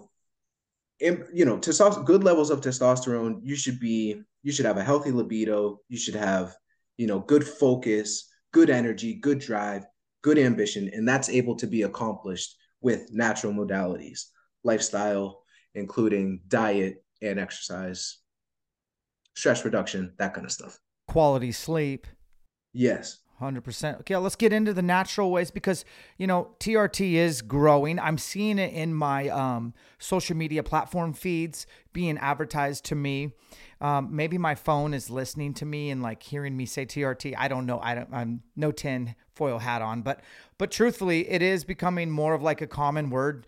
good levels of testosterone, you should have a healthy libido. You should have, good focus, good energy, good drive, good ambition. And that's able to be accomplished with natural modalities, lifestyle, including diet and exercise, stress reduction, that kind of stuff. Quality sleep. Yes. 100%. Okay, let's get into the natural ways because, TRT is growing. I'm seeing it in my social media platform feeds being advertised to me. Maybe my phone is listening to me and like hearing me say TRT. I don't know. I'm no tin foil hat on, but truthfully, it is becoming more of like a common word,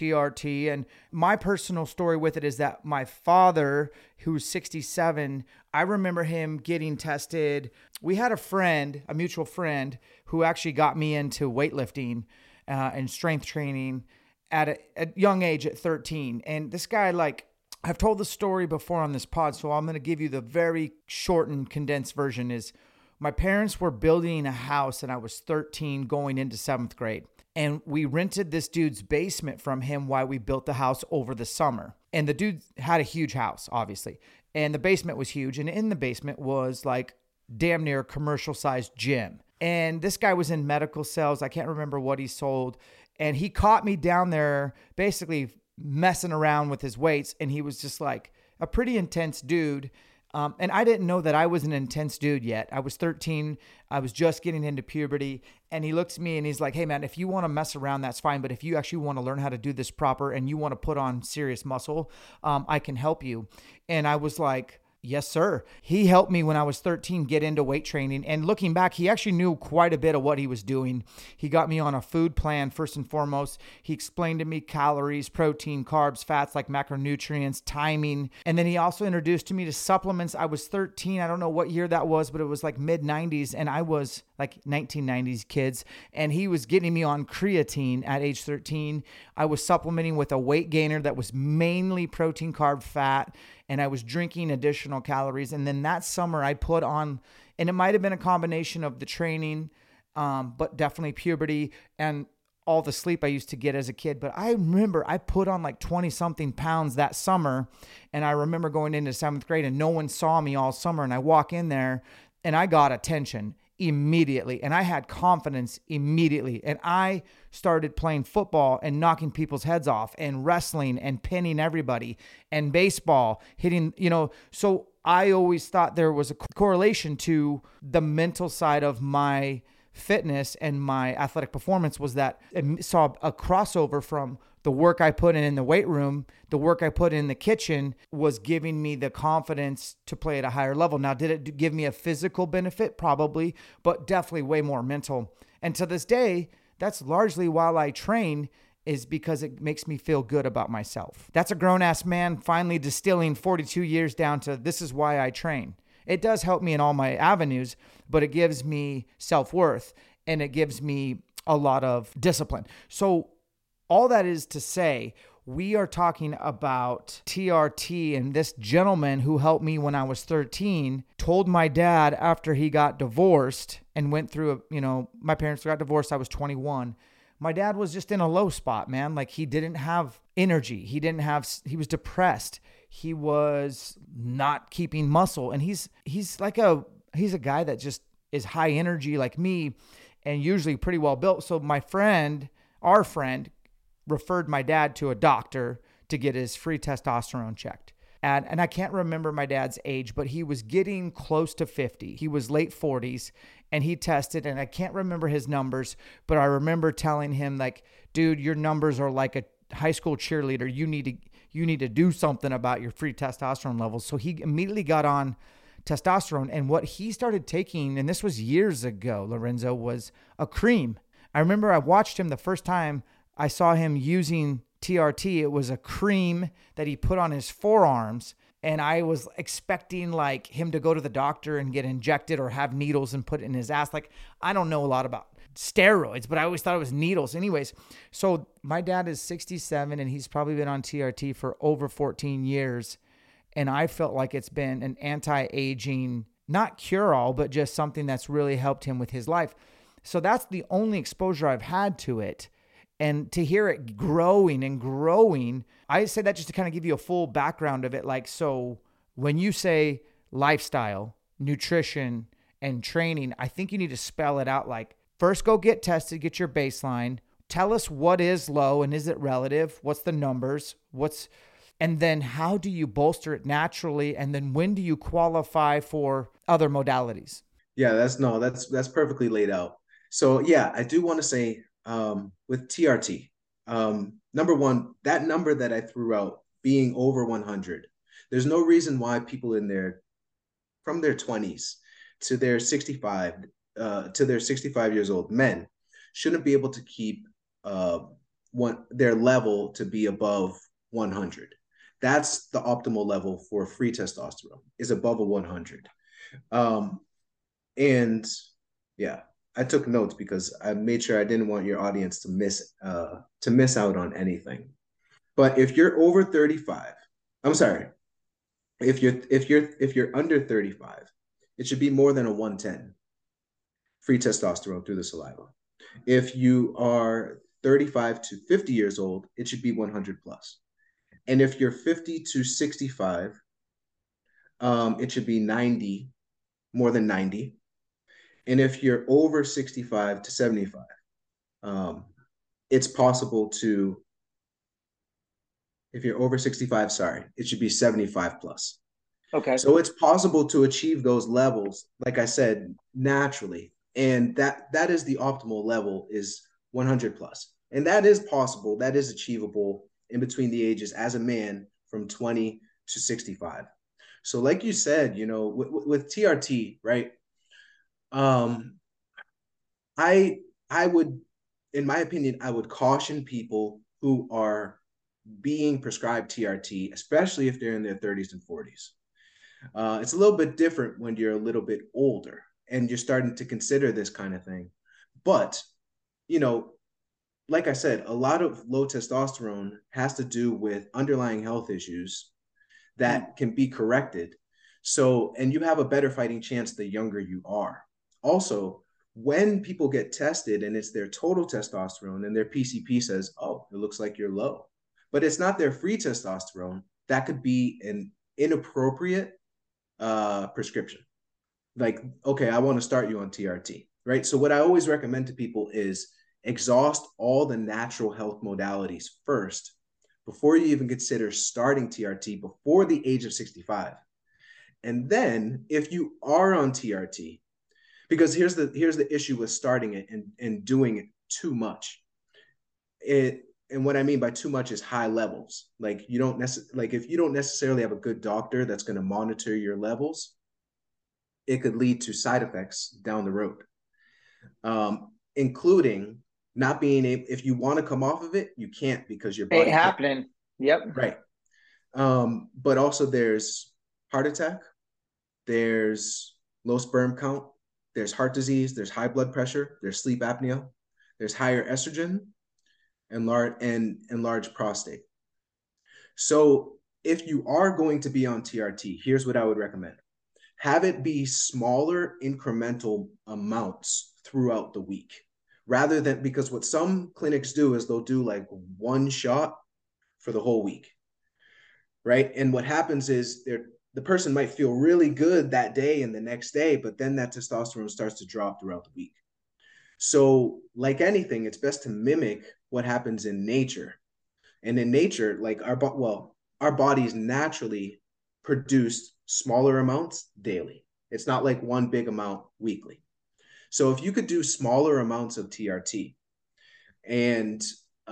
TRT. And my personal story with it is that my father, who's 67, I remember him getting tested. We had a mutual friend who actually got me into weightlifting and strength training at a young age at 13. And this guy, like, I've told the story before on this pod, so I'm going to give you the very short and condensed version is my parents were building a house and I was 13 going into 7th grade. And we rented this dude's basement from him while we built the house over the summer. And the dude had a huge house, obviously. And the basement was huge. And in the basement was like damn near commercial sized gym. And this guy was in medical sales. I can't remember what he sold. And he caught me down there basically messing around with his weights. And he was just like a pretty intense dude. And I didn't know that I was an intense dude yet. I was 13. I was just getting into puberty. And he looks at me and he's like, hey, man, if you want to mess around, that's fine. But if you actually want to learn how to do this proper and you want to put on serious muscle, I can help you. And I was like, yes, sir. He helped me when I was 13 get into weight training. And looking back, he actually knew quite a bit of what he was doing. He got me on a food plan first and foremost. He explained to me calories, protein, carbs, fats like macronutrients, timing. And then he also introduced to me to supplements. I was 13. I don't know what year that was, but it was like mid 90s. And I was like 1990s kids. And he was getting me on creatine at age 13. I was supplementing with a weight gainer that was mainly protein, carb, fat. And I was drinking additional calories. And then that summer I put on, and it might have been a combination of the training, but definitely puberty and all the sleep I used to get as a kid, but I remember I put on like 20 something pounds that summer. And I remember going into 7th grade and no one saw me all summer. And I walk in there and I got attention immediately. And I had confidence immediately. And I started playing football and knocking people's heads off, and wrestling and pinning everybody, and baseball, hitting, so I always thought there was a correlation to the mental side of my fitness and my athletic performance, was that it saw a crossover from the work I put in the weight room, the work I put in the kitchen was giving me the confidence to play at a higher level. Now, did it give me a physical benefit? Probably, but definitely way more mental. And to this day, that's largely why I train, is because it makes me feel good about myself. That's a grown-ass man finally distilling 42 years down to, this is why I train. It does help me in all my avenues, but it gives me self-worth and it gives me a lot of discipline. So all that is to say, we are talking about TRT, and this gentleman who helped me when I was 13 told my dad after he got divorced and went through, my parents got divorced. I was 21. My dad was just in a low spot, man. Like, he didn't have energy. He was depressed. He was not keeping muscle. And he's a guy that just is high energy like me, and usually pretty well built. So our friend referred my dad to a doctor to get his free testosterone checked. And I can't remember my dad's age, but he was getting close to 50. He was late 40s, and he tested, and I can't remember his numbers, but I remember telling him, like, dude, your numbers are like a high school cheerleader. You need to do something about your free testosterone levels. So he immediately got on testosterone, and what he started taking, and this was years ago, Lorenzo, was a cream. I remember I watched him the first time I saw him using TRT. It was a cream that he put on his forearms, and I was expecting like him to go to the doctor and get injected or have needles and put it in his ass. Like, I don't know a lot about steroids, but I always thought it was needles. Anyways, so my dad is 67 and he's probably been on TRT for over 14 years. And I felt like it's been an anti-aging, not cure-all, but just something that's really helped him with his life. So that's the only exposure I've had to it. And to hear it growing and growing, I say that just to kind of give you a full background of it. Like, so when you say lifestyle, nutrition, and training, I think you need to spell it out. Like, first go get tested, get your baseline. Tell us what is low and is it relative? What's the numbers? And then how do you bolster it naturally? And then when do you qualify for other modalities? Yeah, that's perfectly laid out. So yeah, I do want to say, with TRT, number one, that number that I threw out being over 100, there's no reason why people from their 20s to their 65 years old, men shouldn't be able to keep their level to be above 100. That's the optimal level for free testosterone, is above a 100. And yeah, I took notes because I made sure I didn't want your audience to miss out on anything. But if you're over 35, I'm sorry, if you're under 35, it should be more than a 110 free testosterone through the saliva. If you are 35 to 50 years old, it should be 100 plus. And if you're 50 to 65, it should be 90, more than 90. And if you're over 65 to 75, it's possible to, if you're over 65, it should be 75 plus. Okay. So it's possible to achieve those levels, like I said, naturally. And that is the optimal level, is 100 plus. And that is possible. That is achievable in between the ages as a man from 20 to 65. So like you said, with TRT, right? I would, in my opinion, I would caution people who are being prescribed TRT, especially if they're in their 30s and 40s. It's a little bit different when you're a little bit older and you're starting to consider this kind of thing. But, like I said, a lot of low testosterone has to do with underlying health issues that can be corrected. So, and you have a better fighting chance the younger you are. Also, when people get tested and it's their total testosterone and their PCP says, oh, it looks like you're low, but it's not their free testosterone, that could be an inappropriate prescription. Like, okay, I want to start you on TRT, right? So what I always recommend to people is exhaust all the natural health modalities first before you even consider starting TRT before the age of 65. And then if you are on TRT, because here's the issue with starting it and doing it too much. And what I mean by too much is high levels. Like you don't like if you don't necessarily have a good doctor that's going to monitor your levels, it could lead to side effects down the road, including not being able. If you want to come off of it, you can't because your body ain't happening. Yep. Right. But also there's heart attack, there's low sperm count, there's heart disease, there's high blood pressure, there's sleep apnea, there's higher estrogen, and large prostate. So if you are going to be on TRT, here's what I would recommend. Have it be smaller incremental amounts throughout the week, rather than, because what some clinics do is they'll do like one shot for the whole week, right? And what happens is the person might feel really good that day and the next day, but then that testosterone starts to drop throughout the week. So like anything, it's best to mimic what happens in nature. And in nature, like our bodies naturally produce smaller amounts daily. It's not like one big amount weekly. So if you could do smaller amounts of TRT and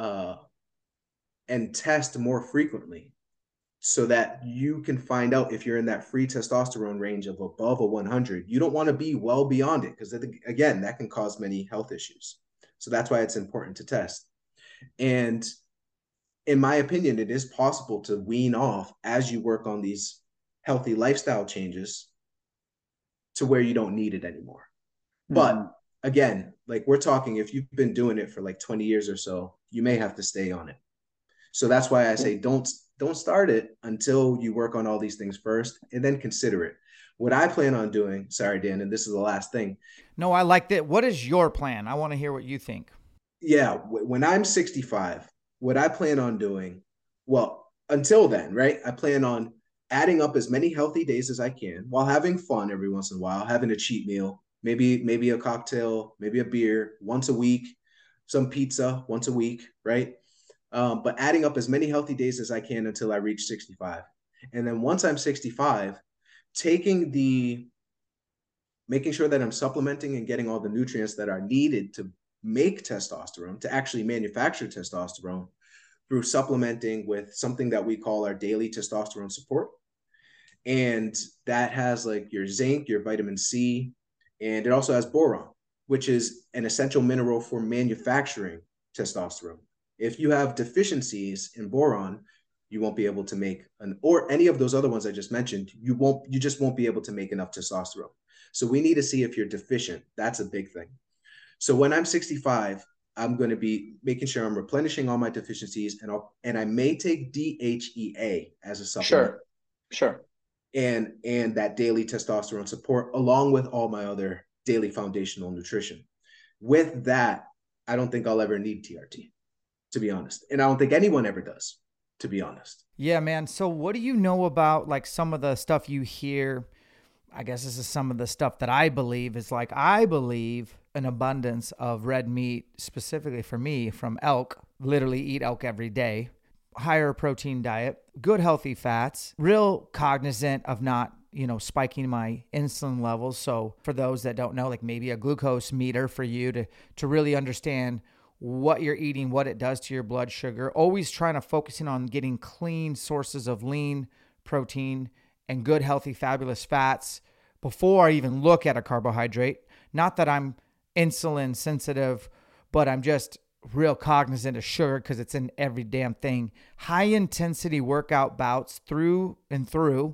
test more frequently so that you can find out if you're in that free testosterone range of above a 100, you don't want to be well beyond it because, again, that can cause many health issues. So that's why it's important to test. And in my opinion, it is possible to wean off as you work on these healthy lifestyle changes to where you don't need it anymore. But again, like we're talking, if you've been doing it for like 20 years or so, you may have to stay on it. So that's why I say don't start it until you work on all these things first and then consider it. What I plan on doing, sorry, Dan, and this is the last thing. No, I like that. What is your plan? I want to hear what you think. Yeah, when I'm 65, what I plan on doing, well, until then, right? I plan on adding up as many healthy days as I can while having fun every once in a while, having a cheat meal, maybe a cocktail, maybe a beer once a week, some pizza once a week, right? But adding up as many healthy days as I can until I reach 65. And then once I'm 65, making sure that I'm supplementing and getting all the nutrients that are needed to make testosterone, to actually manufacture testosterone, through supplementing with something that we call our daily testosterone support. And that has like your zinc, your vitamin C, and it also has boron, which is an essential mineral for manufacturing testosterone. If you have deficiencies in boron, you won't be able to make or any of those other ones I just mentioned, you just won't be able to make enough testosterone. So we need to see if you're deficient. That's a big thing. So when I'm 65, I'm going to be making sure I'm replenishing all my deficiencies, and I may take DHEA as a supplement. Sure. And that daily testosterone support, along with all my other daily foundational nutrition. With that, I don't think I'll ever need TRT, to be honest. And I don't think anyone ever does, to be honest. Yeah, man. So what do you know about like some of the stuff you hear? I guess this is some of the stuff that I believe is like, I believe an abundance of red meat, specifically for me, from elk, literally eat elk every day, higher protein diet, good healthy fats, real cognizant of not, spiking my insulin levels. So for those that don't know, like maybe a glucose meter for you to really understand what you're eating, what it does to your blood sugar, always trying to focusing on getting clean sources of lean protein and good, healthy, fabulous fats before I even look at a carbohydrate. Not that I'm insulin sensitive, but I'm just real cognizant of sugar because it's in every damn thing. High intensity workout bouts through and through,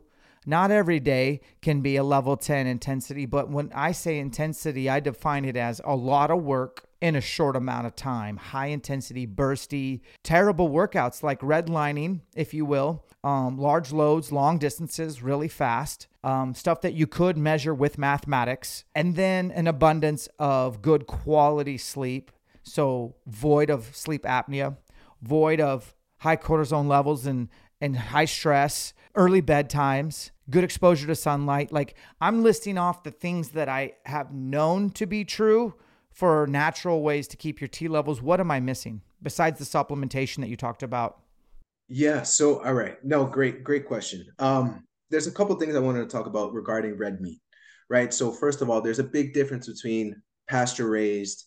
Not every day can be a level 10 intensity, but when I say intensity, I define it as a lot of work in a short amount of time. High intensity, bursty, terrible workouts like redlining, if you will. Large loads, long distances, really fast. Stuff that you could measure with mathematics. And then an abundance of good quality sleep. So void of sleep apnea, void of high cortisone levels and high stress, early bedtimes, good exposure to sunlight. Like, I'm listing off the things that I have known to be true for natural ways to keep your T levels. What am I missing besides the supplementation that you talked about? Yeah. So, all right. No, great question. There's a couple things I wanted to talk about regarding red meat, right? So first of all, there's a big difference between pasture raised,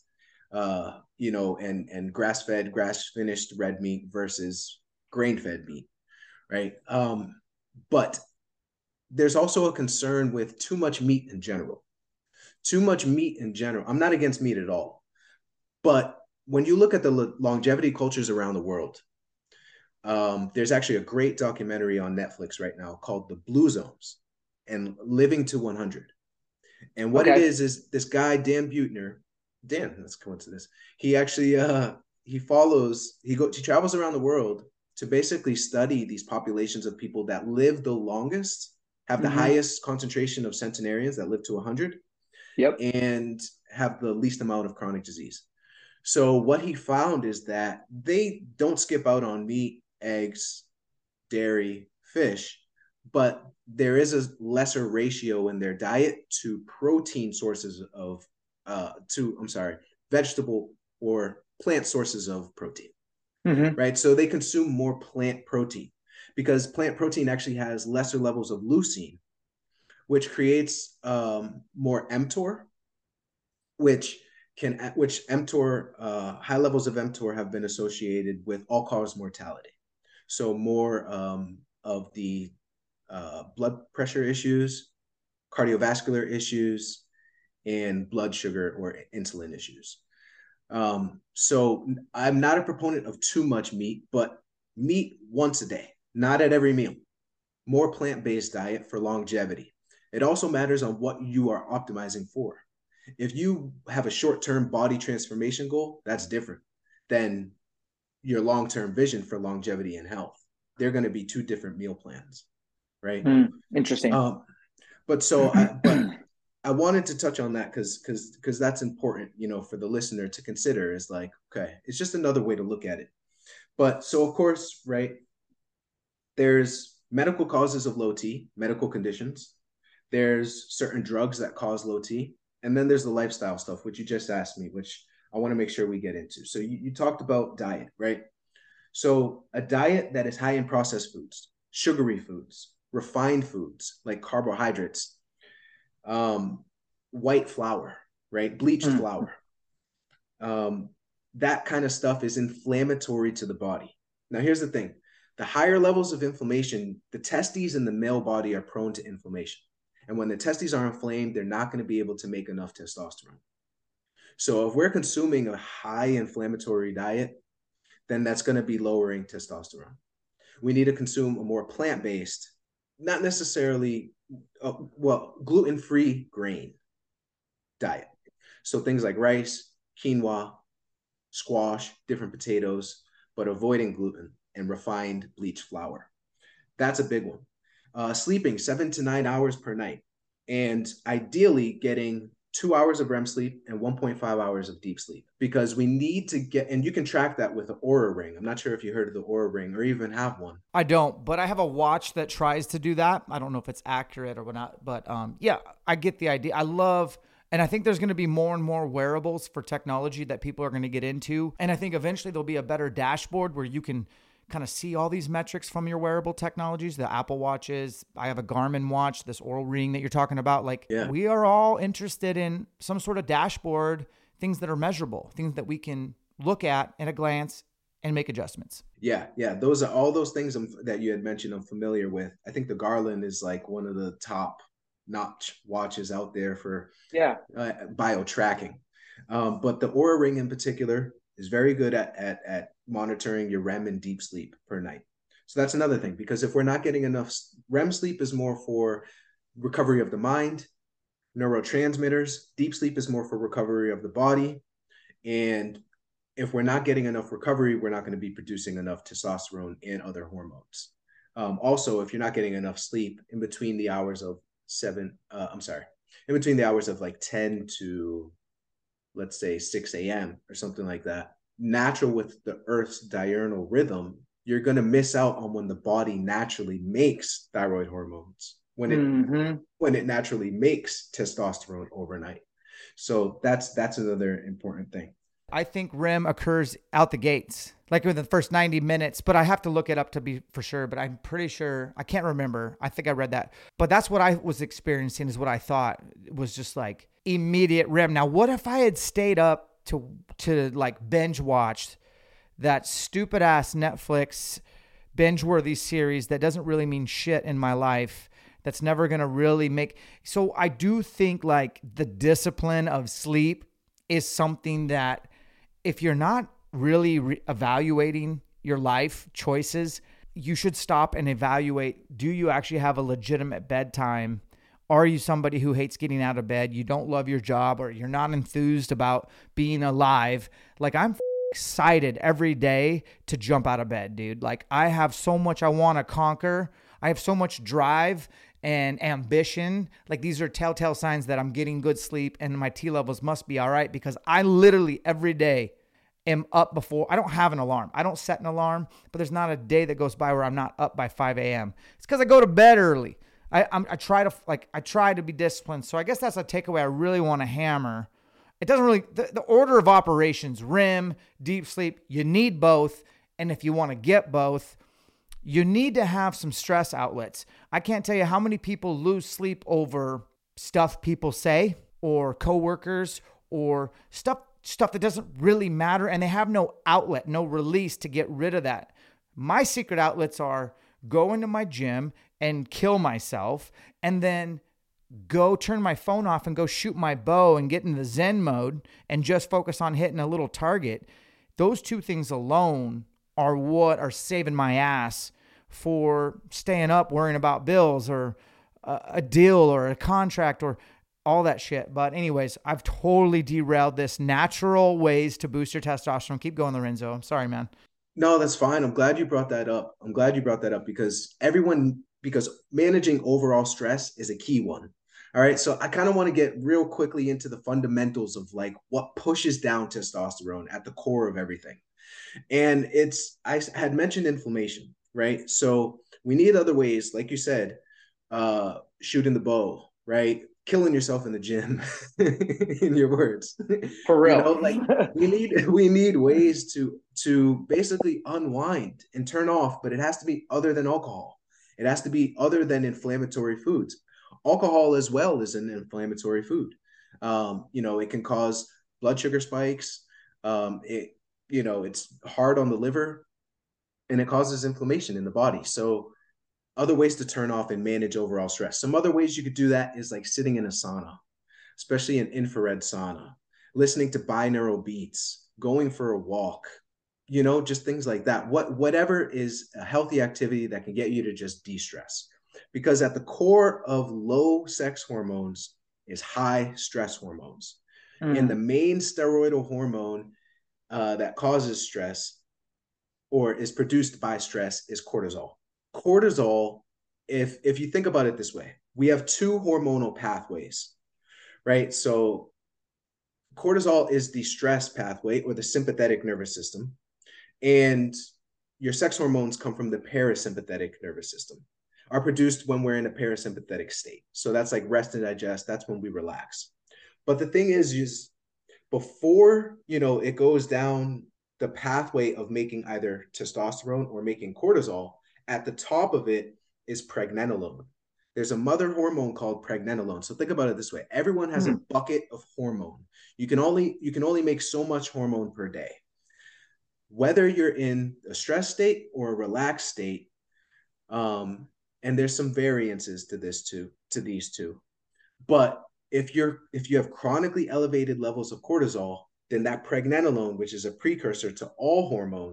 and grass-fed, grass-finished red meat versus grain-fed meat, right? But there's also a concern with too much meat in general. Too much meat in general. I'm not against meat at all, but when you look at the longevity cultures around the world, there's actually a great documentary on Netflix right now called The Blue Zones and Living to 100. And what it is this guy, Dan Buettner, that's a coincidence. He actually, he travels around the world to basically study these populations of people that live the longest, have the highest concentration of centenarians that live to 100, and have the least amount of chronic disease. So what he found is that they don't skip out on meat, eggs, dairy, fish, but there is a lesser ratio in their diet to protein sources of vegetable or plant sources of protein, right? So they consume more plant protein because plant protein actually has lesser levels of leucine, which creates more mTOR, which mTOR, high levels of mTOR have been associated with all-cause mortality. So more of the blood pressure issues, cardiovascular issues, and blood sugar or insulin issues. So I'm not a proponent of too much meat, but meat once a day, not at every meal. More plant-based diet for longevity. It also matters on what you are optimizing for. If you have a short-term body transformation goal, that's different than your long-term vision for longevity and health. They're going to be two different meal plans, right? Interesting. But I wanted to touch on that because that's important, for the listener to consider. Is like, okay, it's just another way to look at it. But so of course, right, there's medical causes of low T, medical conditions. There's certain drugs that cause low T. And then there's the lifestyle stuff, which you just asked me, which I want to make sure we get into. So you talked about diet, right? So a diet that is high in processed foods, sugary foods, refined foods like carbohydrates, white flour, right? Bleached flour. That kind of stuff is inflammatory to the body. Now, here's the thing. The higher levels of inflammation, the testes in the male body are prone to inflammation. And when the testes are inflamed, they're not going to be able to make enough testosterone. So if we're consuming a high inflammatory diet, then that's going to be lowering testosterone. We need to consume a more plant-based, not necessarily, gluten-free grain diet. So things like rice, quinoa, squash, different potatoes, but avoiding gluten and refined bleached flour. That's a big one. Sleeping 7 to 9 hours per night, and ideally getting 2 hours of REM sleep and 1.5 hours of deep sleep, because we need to get, and you can track that with the Oura Ring. I'm not sure if you heard of the Oura Ring or even have one. I don't, but I have a watch that tries to do that. I don't know if it's accurate or not, but yeah, I get the idea. And I think there's going to be more and more wearables for technology that people are going to get into. And I think eventually there'll be a better dashboard where you can kind of see all these metrics from your wearable technologies, the Apple Watches. I have a Garmin watch, this Oura Ring that you're talking about. We are all interested in some sort of dashboard, things that are measurable, things that we can look at a glance and make adjustments. Yeah. Those are all those things that you had mentioned I'm familiar with. I think the Garmin is like one of the top notch watches out there for bio tracking. But the Oura Ring in particular is very good at monitoring your REM and deep sleep per night. So that's another thing, because if we're not getting enough, REM sleep is more for recovery of the mind, neurotransmitters. Deep sleep is more for recovery of the body. And if we're not getting enough recovery, we're not going to be producing enough testosterone and other hormones. Also, if you're not getting enough sleep in between the hours of in between the hours of like 10 to, let's say, 6 a.m. or something like that, natural with the Earth's diurnal rhythm, you're going to miss out on when the body naturally makes thyroid hormones, when it naturally makes testosterone overnight. So that's another important thing. I think REM occurs out the gates, like within the first 90 minutes, but I have to look it up to be for sure. But I'm pretty sure, I can't remember. I think I read that. But that's what I was experiencing, is what I thought was just like immediate REM. Now, what if I had stayed up to like binge watch that stupid ass Netflix binge worthy series that doesn't really mean shit in my life, that's never going to really make. So I do think like the discipline of sleep is something that, if you're not really evaluating your life choices, you should stop and evaluate, do you actually have a legitimate bedtime? Are you somebody who hates getting out of bed? You don't love your job, or you're not enthused about being alive? Like, I'm excited every day to jump out of bed, dude. Like, I have so much I want to conquer. I have so much drive and ambition. Like, these are telltale signs that I'm getting good sleep and my T levels must be all right, because I literally every day am up before. I don't have an alarm. I don't set an alarm, but there's not a day that goes by where I'm not up by 5 a.m. It's because I go to bed early. I try to be disciplined. So I guess that's a takeaway I really want to hammer. It doesn't really, the order of operations, REM, deep sleep, you need both. And if you want to get both, you need to have some stress outlets. I can't tell you how many people lose sleep over stuff people say, or coworkers, or stuff that doesn't really matter, and they have no outlet, no release to get rid of that. My secret outlets are go into my gym and kill myself, and then go turn my phone off and go shoot my bow and get in the Zen mode and just focus on hitting a little target. Those two things alone are what are saving my ass for staying up worrying about bills or a deal or a contract or all that shit. But anyways, I've totally derailed this. Natural ways to boost your testosterone. Keep going, Lorenzo. I'm sorry, man. No, that's fine. I'm glad you brought that up. Because managing overall stress is a key one. All right. So I kind of want to get real quickly into the fundamentals of like what pushes down testosterone at the core of everything. And I had mentioned inflammation, right? So we need other ways, like you said, shooting the bow, right? Killing yourself in the gym, in your words. For real. You know, like we need ways to basically unwind and turn off, but it has to be other than alcohol. It has to be other than inflammatory foods. Alcohol as well is an inflammatory food. It can cause blood sugar spikes. It's hard on the liver, and it causes inflammation in the body. So other ways to turn off and manage overall stress. Some other ways you could do that is like sitting in a sauna, especially an infrared sauna, listening to binaural beats, going for a walk, just things like that. Whatever is a healthy activity that can get you to just de-stress. Because at the core of low sex hormones is high stress hormones. And the main steroidal hormone that causes stress or is produced by stress is cortisol. Cortisol, if you think about it this way, we have two hormonal pathways, right? So cortisol is the stress pathway or the sympathetic nervous system, and your sex hormones come from the parasympathetic nervous system, are produced when we're in a parasympathetic state. So that's like rest and digest. That's when we relax. But the thing is before, it goes down the pathway of making either testosterone or making cortisol, at the top of it is pregnenolone. There's a mother hormone called pregnenolone. So think about it this way. Everyone has a bucket of hormone. You can only make so much hormone per day. Whether you're in a stress state or a relaxed state, and there's some variances to these two. But if you have chronically elevated levels of cortisol, then that pregnenolone, which is a precursor to all hormones,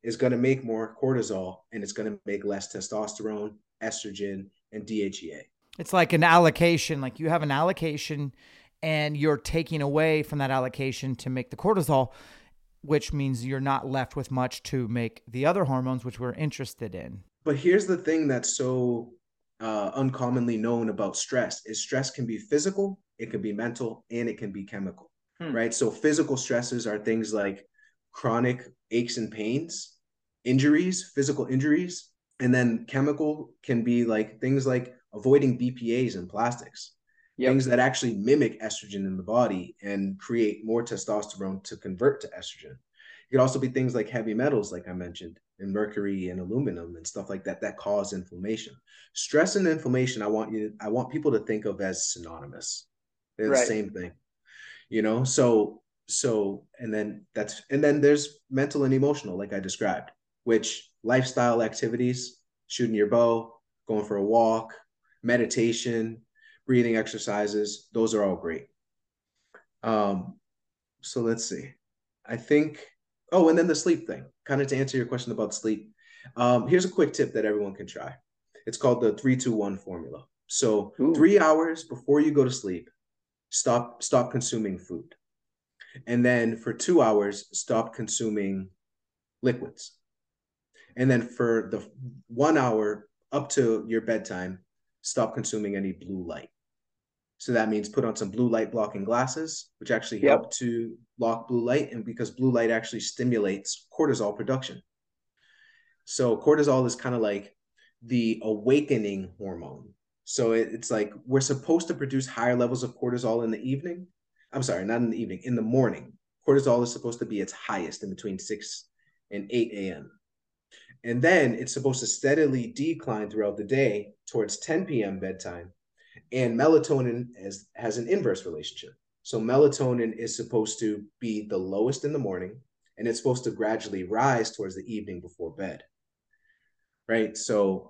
is going to make more cortisol, and it's going to make less testosterone, estrogen, and DHEA. It's like an allocation. Like you have an allocation and you're taking away from that allocation to make the cortisol, which means you're not left with much to make the other hormones, which we're interested in. But here's the thing that's so uncommonly known about stress is stress can be physical, it can be mental, and it can be chemical, right? So physical stresses are things like chronic aches and pains, injuries, physical injuries. And then chemical can be like things like avoiding BPAs and plastics, things that actually mimic estrogen in the body and create more testosterone to convert to estrogen. It could also be things like heavy metals, like I mentioned, and mercury and aluminum and stuff like that, that cause inflammation. Stress and inflammation, I want people to think of as synonymous. They're the same thing, you know? So, and then there's mental and emotional, like I described, which lifestyle activities, shooting your bow, going for a walk, meditation, breathing exercises, those are all great. So let's see. I think, and then the sleep thing, kind of to answer your question about sleep. Here's a quick tip that everyone can try. It's called the 3-2-1 formula. So 3 hours before you go to sleep, stop consuming food. And then for 2 hours, stop consuming liquids. And then for the 1 hour up to your bedtime, stop consuming any blue light. So that means put on some blue light blocking glasses, which actually help to block blue light. And because blue light actually stimulates cortisol production. So cortisol is kind of like the awakening hormone. So it's like we're supposed to produce higher levels of cortisol in the evening. I'm sorry, not in the evening, in the morning. Cortisol is supposed to be its highest in between 6 and 8 a.m. And then it's supposed to steadily decline throughout the day towards 10 p.m. bedtime. And melatonin has an inverse relationship. So melatonin is supposed to be the lowest in the morning, and it's supposed to gradually rise towards the evening before bed. Right? So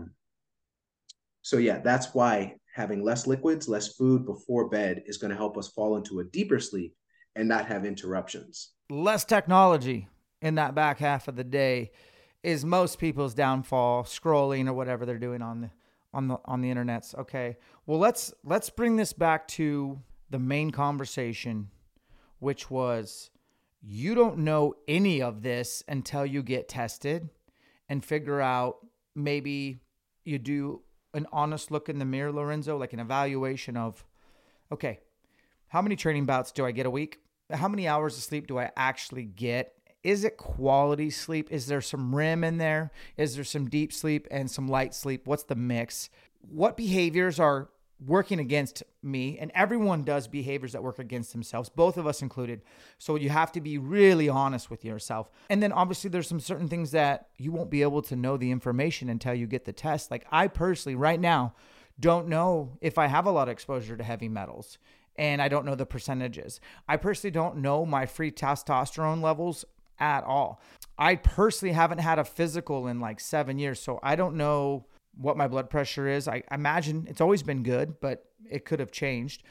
yeah, that's why having less liquids, less food before bed is going to help us fall into a deeper sleep and not have interruptions. Less technology in that back half of the day is most people's downfall, scrolling or whatever they're doing on the internets. Okay. Well, let's bring this back to the main conversation, which was you don't know any of this until you get tested and figure out, maybe you do an honest look in the mirror, Lorenzo, like an evaluation of, okay, how many training bouts do I get a week? How many hours of sleep do I actually get? Is it quality sleep? Is there some REM in there? Is there some deep sleep and some light sleep? What's the mix? What behaviors are working against me? And everyone does behaviors that work against themselves, both of us included. So you have to be really honest with yourself. And then obviously there's some certain things that you won't be able to know the information until you get the test. Like I personally right now don't know if I have a lot of exposure to heavy metals, and I don't know the percentages. I personally don't know my free testosterone levels at all. I personally haven't had a physical in like 7 years, so I don't know what my blood pressure is. I imagine it's always been good, but it could have changed.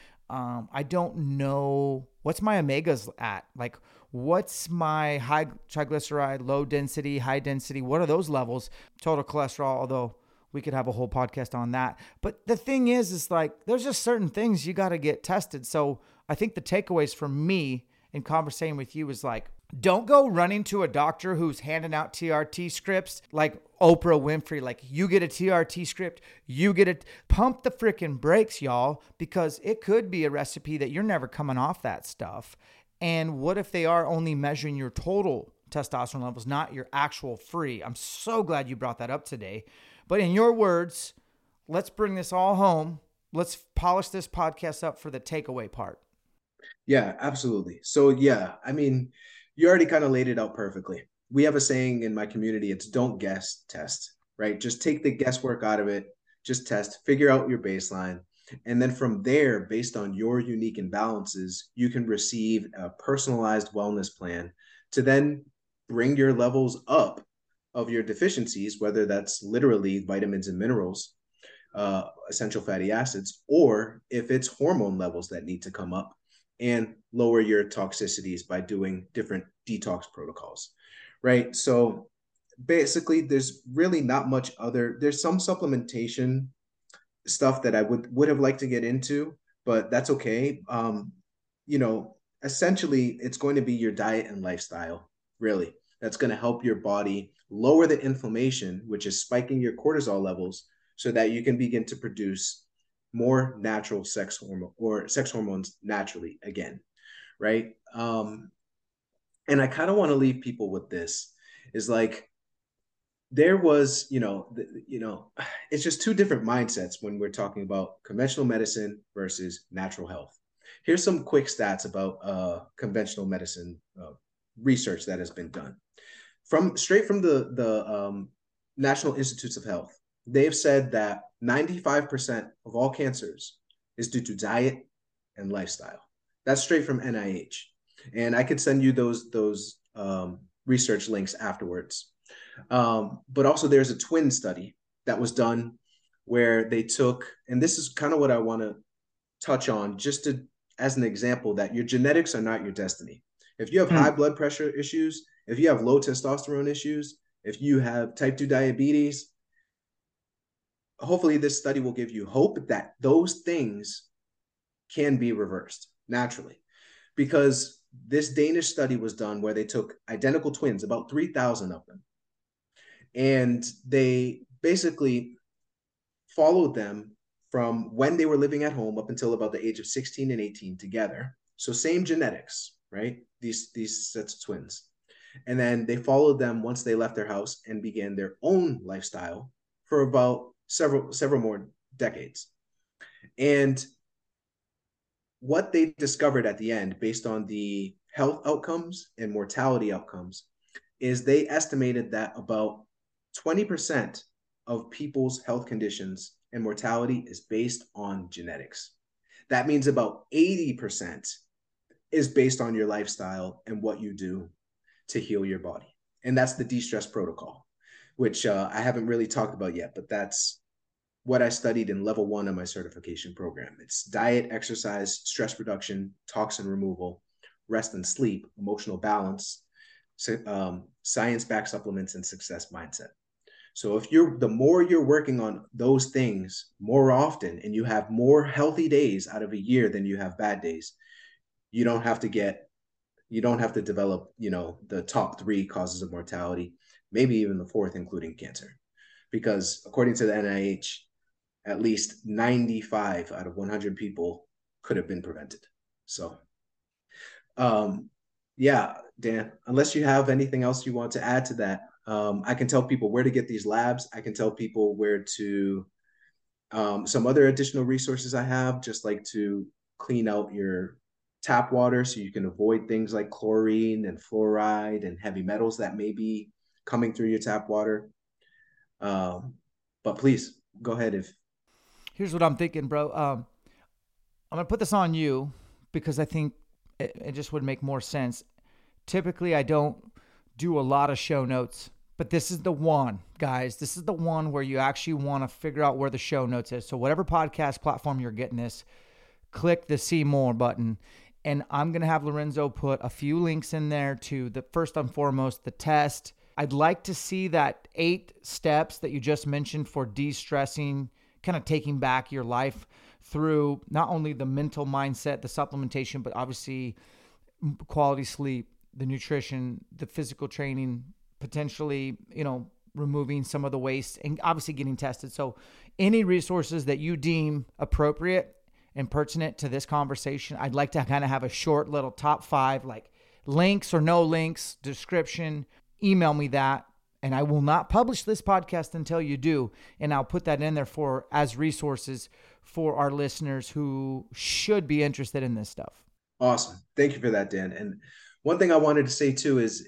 I don't know what's my omegas at. Like, what's my high triglyceride, low density, high density? What are those levels? Total cholesterol, although we could have a whole podcast on that. But the thing is like, there's just certain things you got to get tested. So I think the takeaways from me in conversating with you is like, don't go running to a doctor who's handing out TRT scripts like Oprah Winfrey. Like, you get a TRT script, you get it. Pump the freaking brakes, y'all, because it could be a recipe that you're never coming off that stuff. And what if they are only measuring your total testosterone levels, not your actual free? I'm so glad you brought that up today. But in your words, let's bring this all home. Let's polish this podcast up for the takeaway part. Yeah, absolutely. So yeah, I mean, you already kind of laid it out perfectly. We have a saying in my community, it's don't guess, test, right? Just take the guesswork out of it, just test, figure out your baseline. And then from there, based on your unique imbalances, you can receive a personalized wellness plan to then bring your levels up of your deficiencies, whether that's literally vitamins and minerals, essential fatty acids, or if it's hormone levels that need to come up, and lower your toxicities by doing different detox protocols, right? So basically, there's really not much there's some supplementation stuff that I would have liked to get into, but that's okay. You know, essentially, it's going to be your diet and lifestyle, really. That's going to help your body lower the inflammation, which is spiking your cortisol levels, so that you can begin to produce more natural sex hormones naturally again, right? And I kind of want to leave people with this is like there was, it's just two different mindsets when we're talking about conventional medicine versus natural health. Here's some quick stats about conventional medicine research that has been done straight from the National Institutes of Health. They've said that 95% of all cancers is due to diet and lifestyle. That's straight from NIH, and I could send you those research links afterwards. But also there's a twin study that was done where they took, and this is kind of what I want to touch on as an example, that your genetics are not your destiny. If you have high blood pressure issues, if you have low testosterone issues, if you have type 2 diabetes, hopefully this study will give you hope that those things can be reversed naturally. Because this Danish study was done where they took identical twins, about 3,000 of them, and they basically followed them from when they were living at home up until about the age of 16 and 18 together. So same genetics, right? These sets of twins. And then they followed them once they left their house and began their own lifestyle for about several more decades. And what they discovered at the end, based on the health outcomes and mortality outcomes, is they estimated that about 20% of people's health conditions and mortality is based on genetics. That means about 80% is based on your lifestyle and what you do to heal your body. And that's the de-stress protocol, which I haven't really talked about yet, but that's what I studied in level 1 of my certification program. It's diet, exercise, stress reduction, toxin removal, rest and sleep, emotional balance, science-backed supplements, and success mindset. So the more you're working on those things more often, and you have more healthy days out of a year than you have bad days, you don't have to develop, the top 3 causes of mortality, maybe even the 4th, including cancer. Because according to the NIH, at least 95 out of 100 people could have been prevented. So, yeah, Dan, unless you have anything else you want to add to that, I can tell people where to get these labs. I can tell people where to, some other additional resources I have, just like to clean out your tap water so you can avoid things like chlorine and fluoride and heavy metals that may be coming through your tap water. But please go ahead. Here's what I'm thinking, bro. I'm going to put this on you because I think it just would make more sense. Typically, I don't do a lot of show notes, but this is the one, guys. This is the one where you actually want to figure out where the show notes is. So whatever podcast platform you're getting this, click the see more button. And I'm going to have Lorenzo put a few links in there to the first and foremost, the test. I'd like to see that 8 steps that you just mentioned for de-stressing, kind of taking back your life through not only the mental mindset, the supplementation, but obviously quality sleep, the nutrition, the physical training, potentially, removing some of the waste, and obviously getting tested. So any resources that you deem appropriate and pertinent to this conversation, I'd like to kind of have a short little top 5, like links or no links, description. Email me that, and I will not publish this podcast until you do. And I'll put that in there as resources for our listeners who should be interested in this stuff. Awesome. Thank you for that, Dan. And one thing I wanted to say too is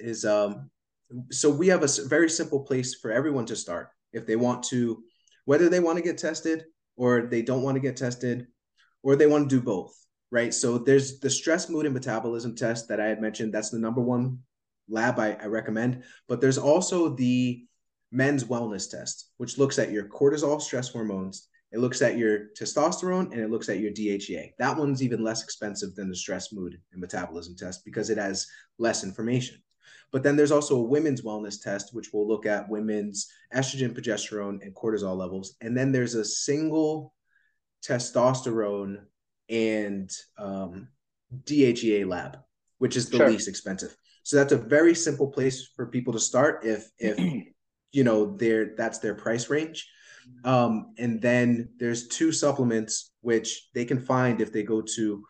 so we have a very simple place for everyone to start if they want to, whether they want to get tested or they don't want to get tested, or they want to do both, right? So there's the stress, mood, and metabolism test that I had mentioned. That's the number 1 lab I recommend. But there's also the men's wellness test, which looks at your cortisol, stress hormones. It looks at your testosterone, and it looks at your DHEA. That one's even less expensive than the stress, mood, and metabolism test because it has less information. But then there's also a women's wellness test, which will look at women's estrogen, progesterone, and cortisol levels. And then there's a single testosterone and DHEA lab, which is the least expensive. So that's a very simple place for people to start if that's their price range. And then there's 2 supplements which they can find if they go to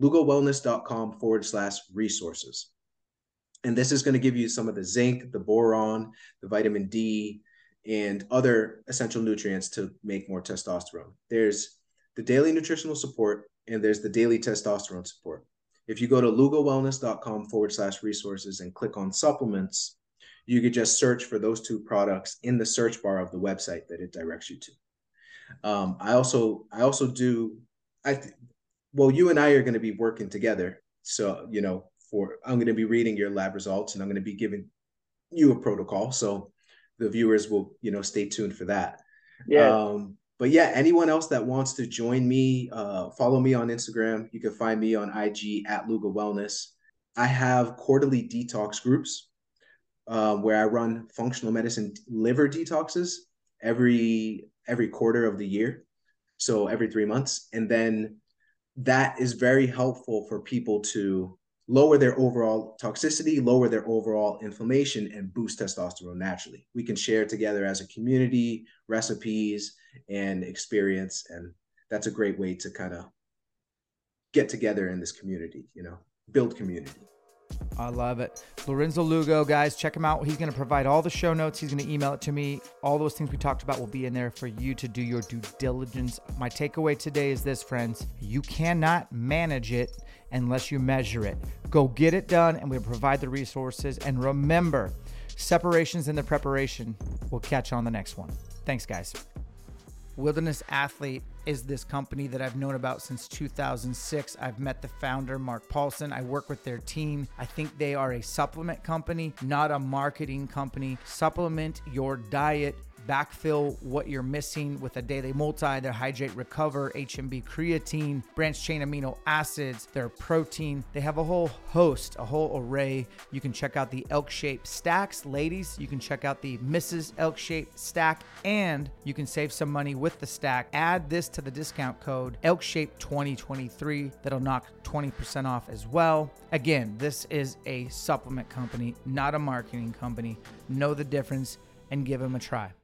lugowellness.com/resources. And this is going to give you some of the zinc, the boron, the vitamin D, and other essential nutrients to make more testosterone. There's the daily nutritional support, and there's the daily testosterone support. If you go to lugowellness.com/resources and click on supplements, you could just search for those 2 products in the search bar of the website that it directs you to. I also do, you and I are going to be working together. So, I'm going to be reading your lab results, and I'm going to be giving you a protocol. So the viewers will, stay tuned for that. Yeah. But yeah, anyone else that wants to join me, follow me on Instagram. You can find me on IG at Lugo Wellness. I have quarterly detox groups where I run functional medicine liver detoxes every quarter of the year. So every 3 months. And then that is very helpful for people to lower their overall toxicity, lower their overall inflammation, and boost testosterone naturally. We can share together as a community, recipes and experience. And that's a great way to kind of get together in this community, build community. I love it. Lorenzo Lugo, guys, check him out. He's going to provide all the show notes. He's going to email it to me. All those things we talked about will be in there for you to do your due diligence. My takeaway today is this, friends. You cannot manage it unless you measure it. Go get it done, and we'll provide the resources. And remember, separations in the preparation. We'll catch you on the next one. Thanks, guys. Wilderness Athlete is this company that I've known about since 2006. I've met the founder, Mark Paulson. I work with their team. I think they are a supplement company, not a marketing company. Supplement your diet. Backfill what you're missing with a daily multi, their Hydrate Recover, HMB creatine, branched chain amino acids, their protein. They have a whole host, a whole array. You can check out the Elk-shaped stacks. Ladies, you can check out the Mrs. Elk-shaped stack, and you can save some money with the stack. Add this to the discount code Elk-shaped 2023. That'll knock 20% off as well. Again, this is a supplement company, not a marketing company. Know the difference and give them a try.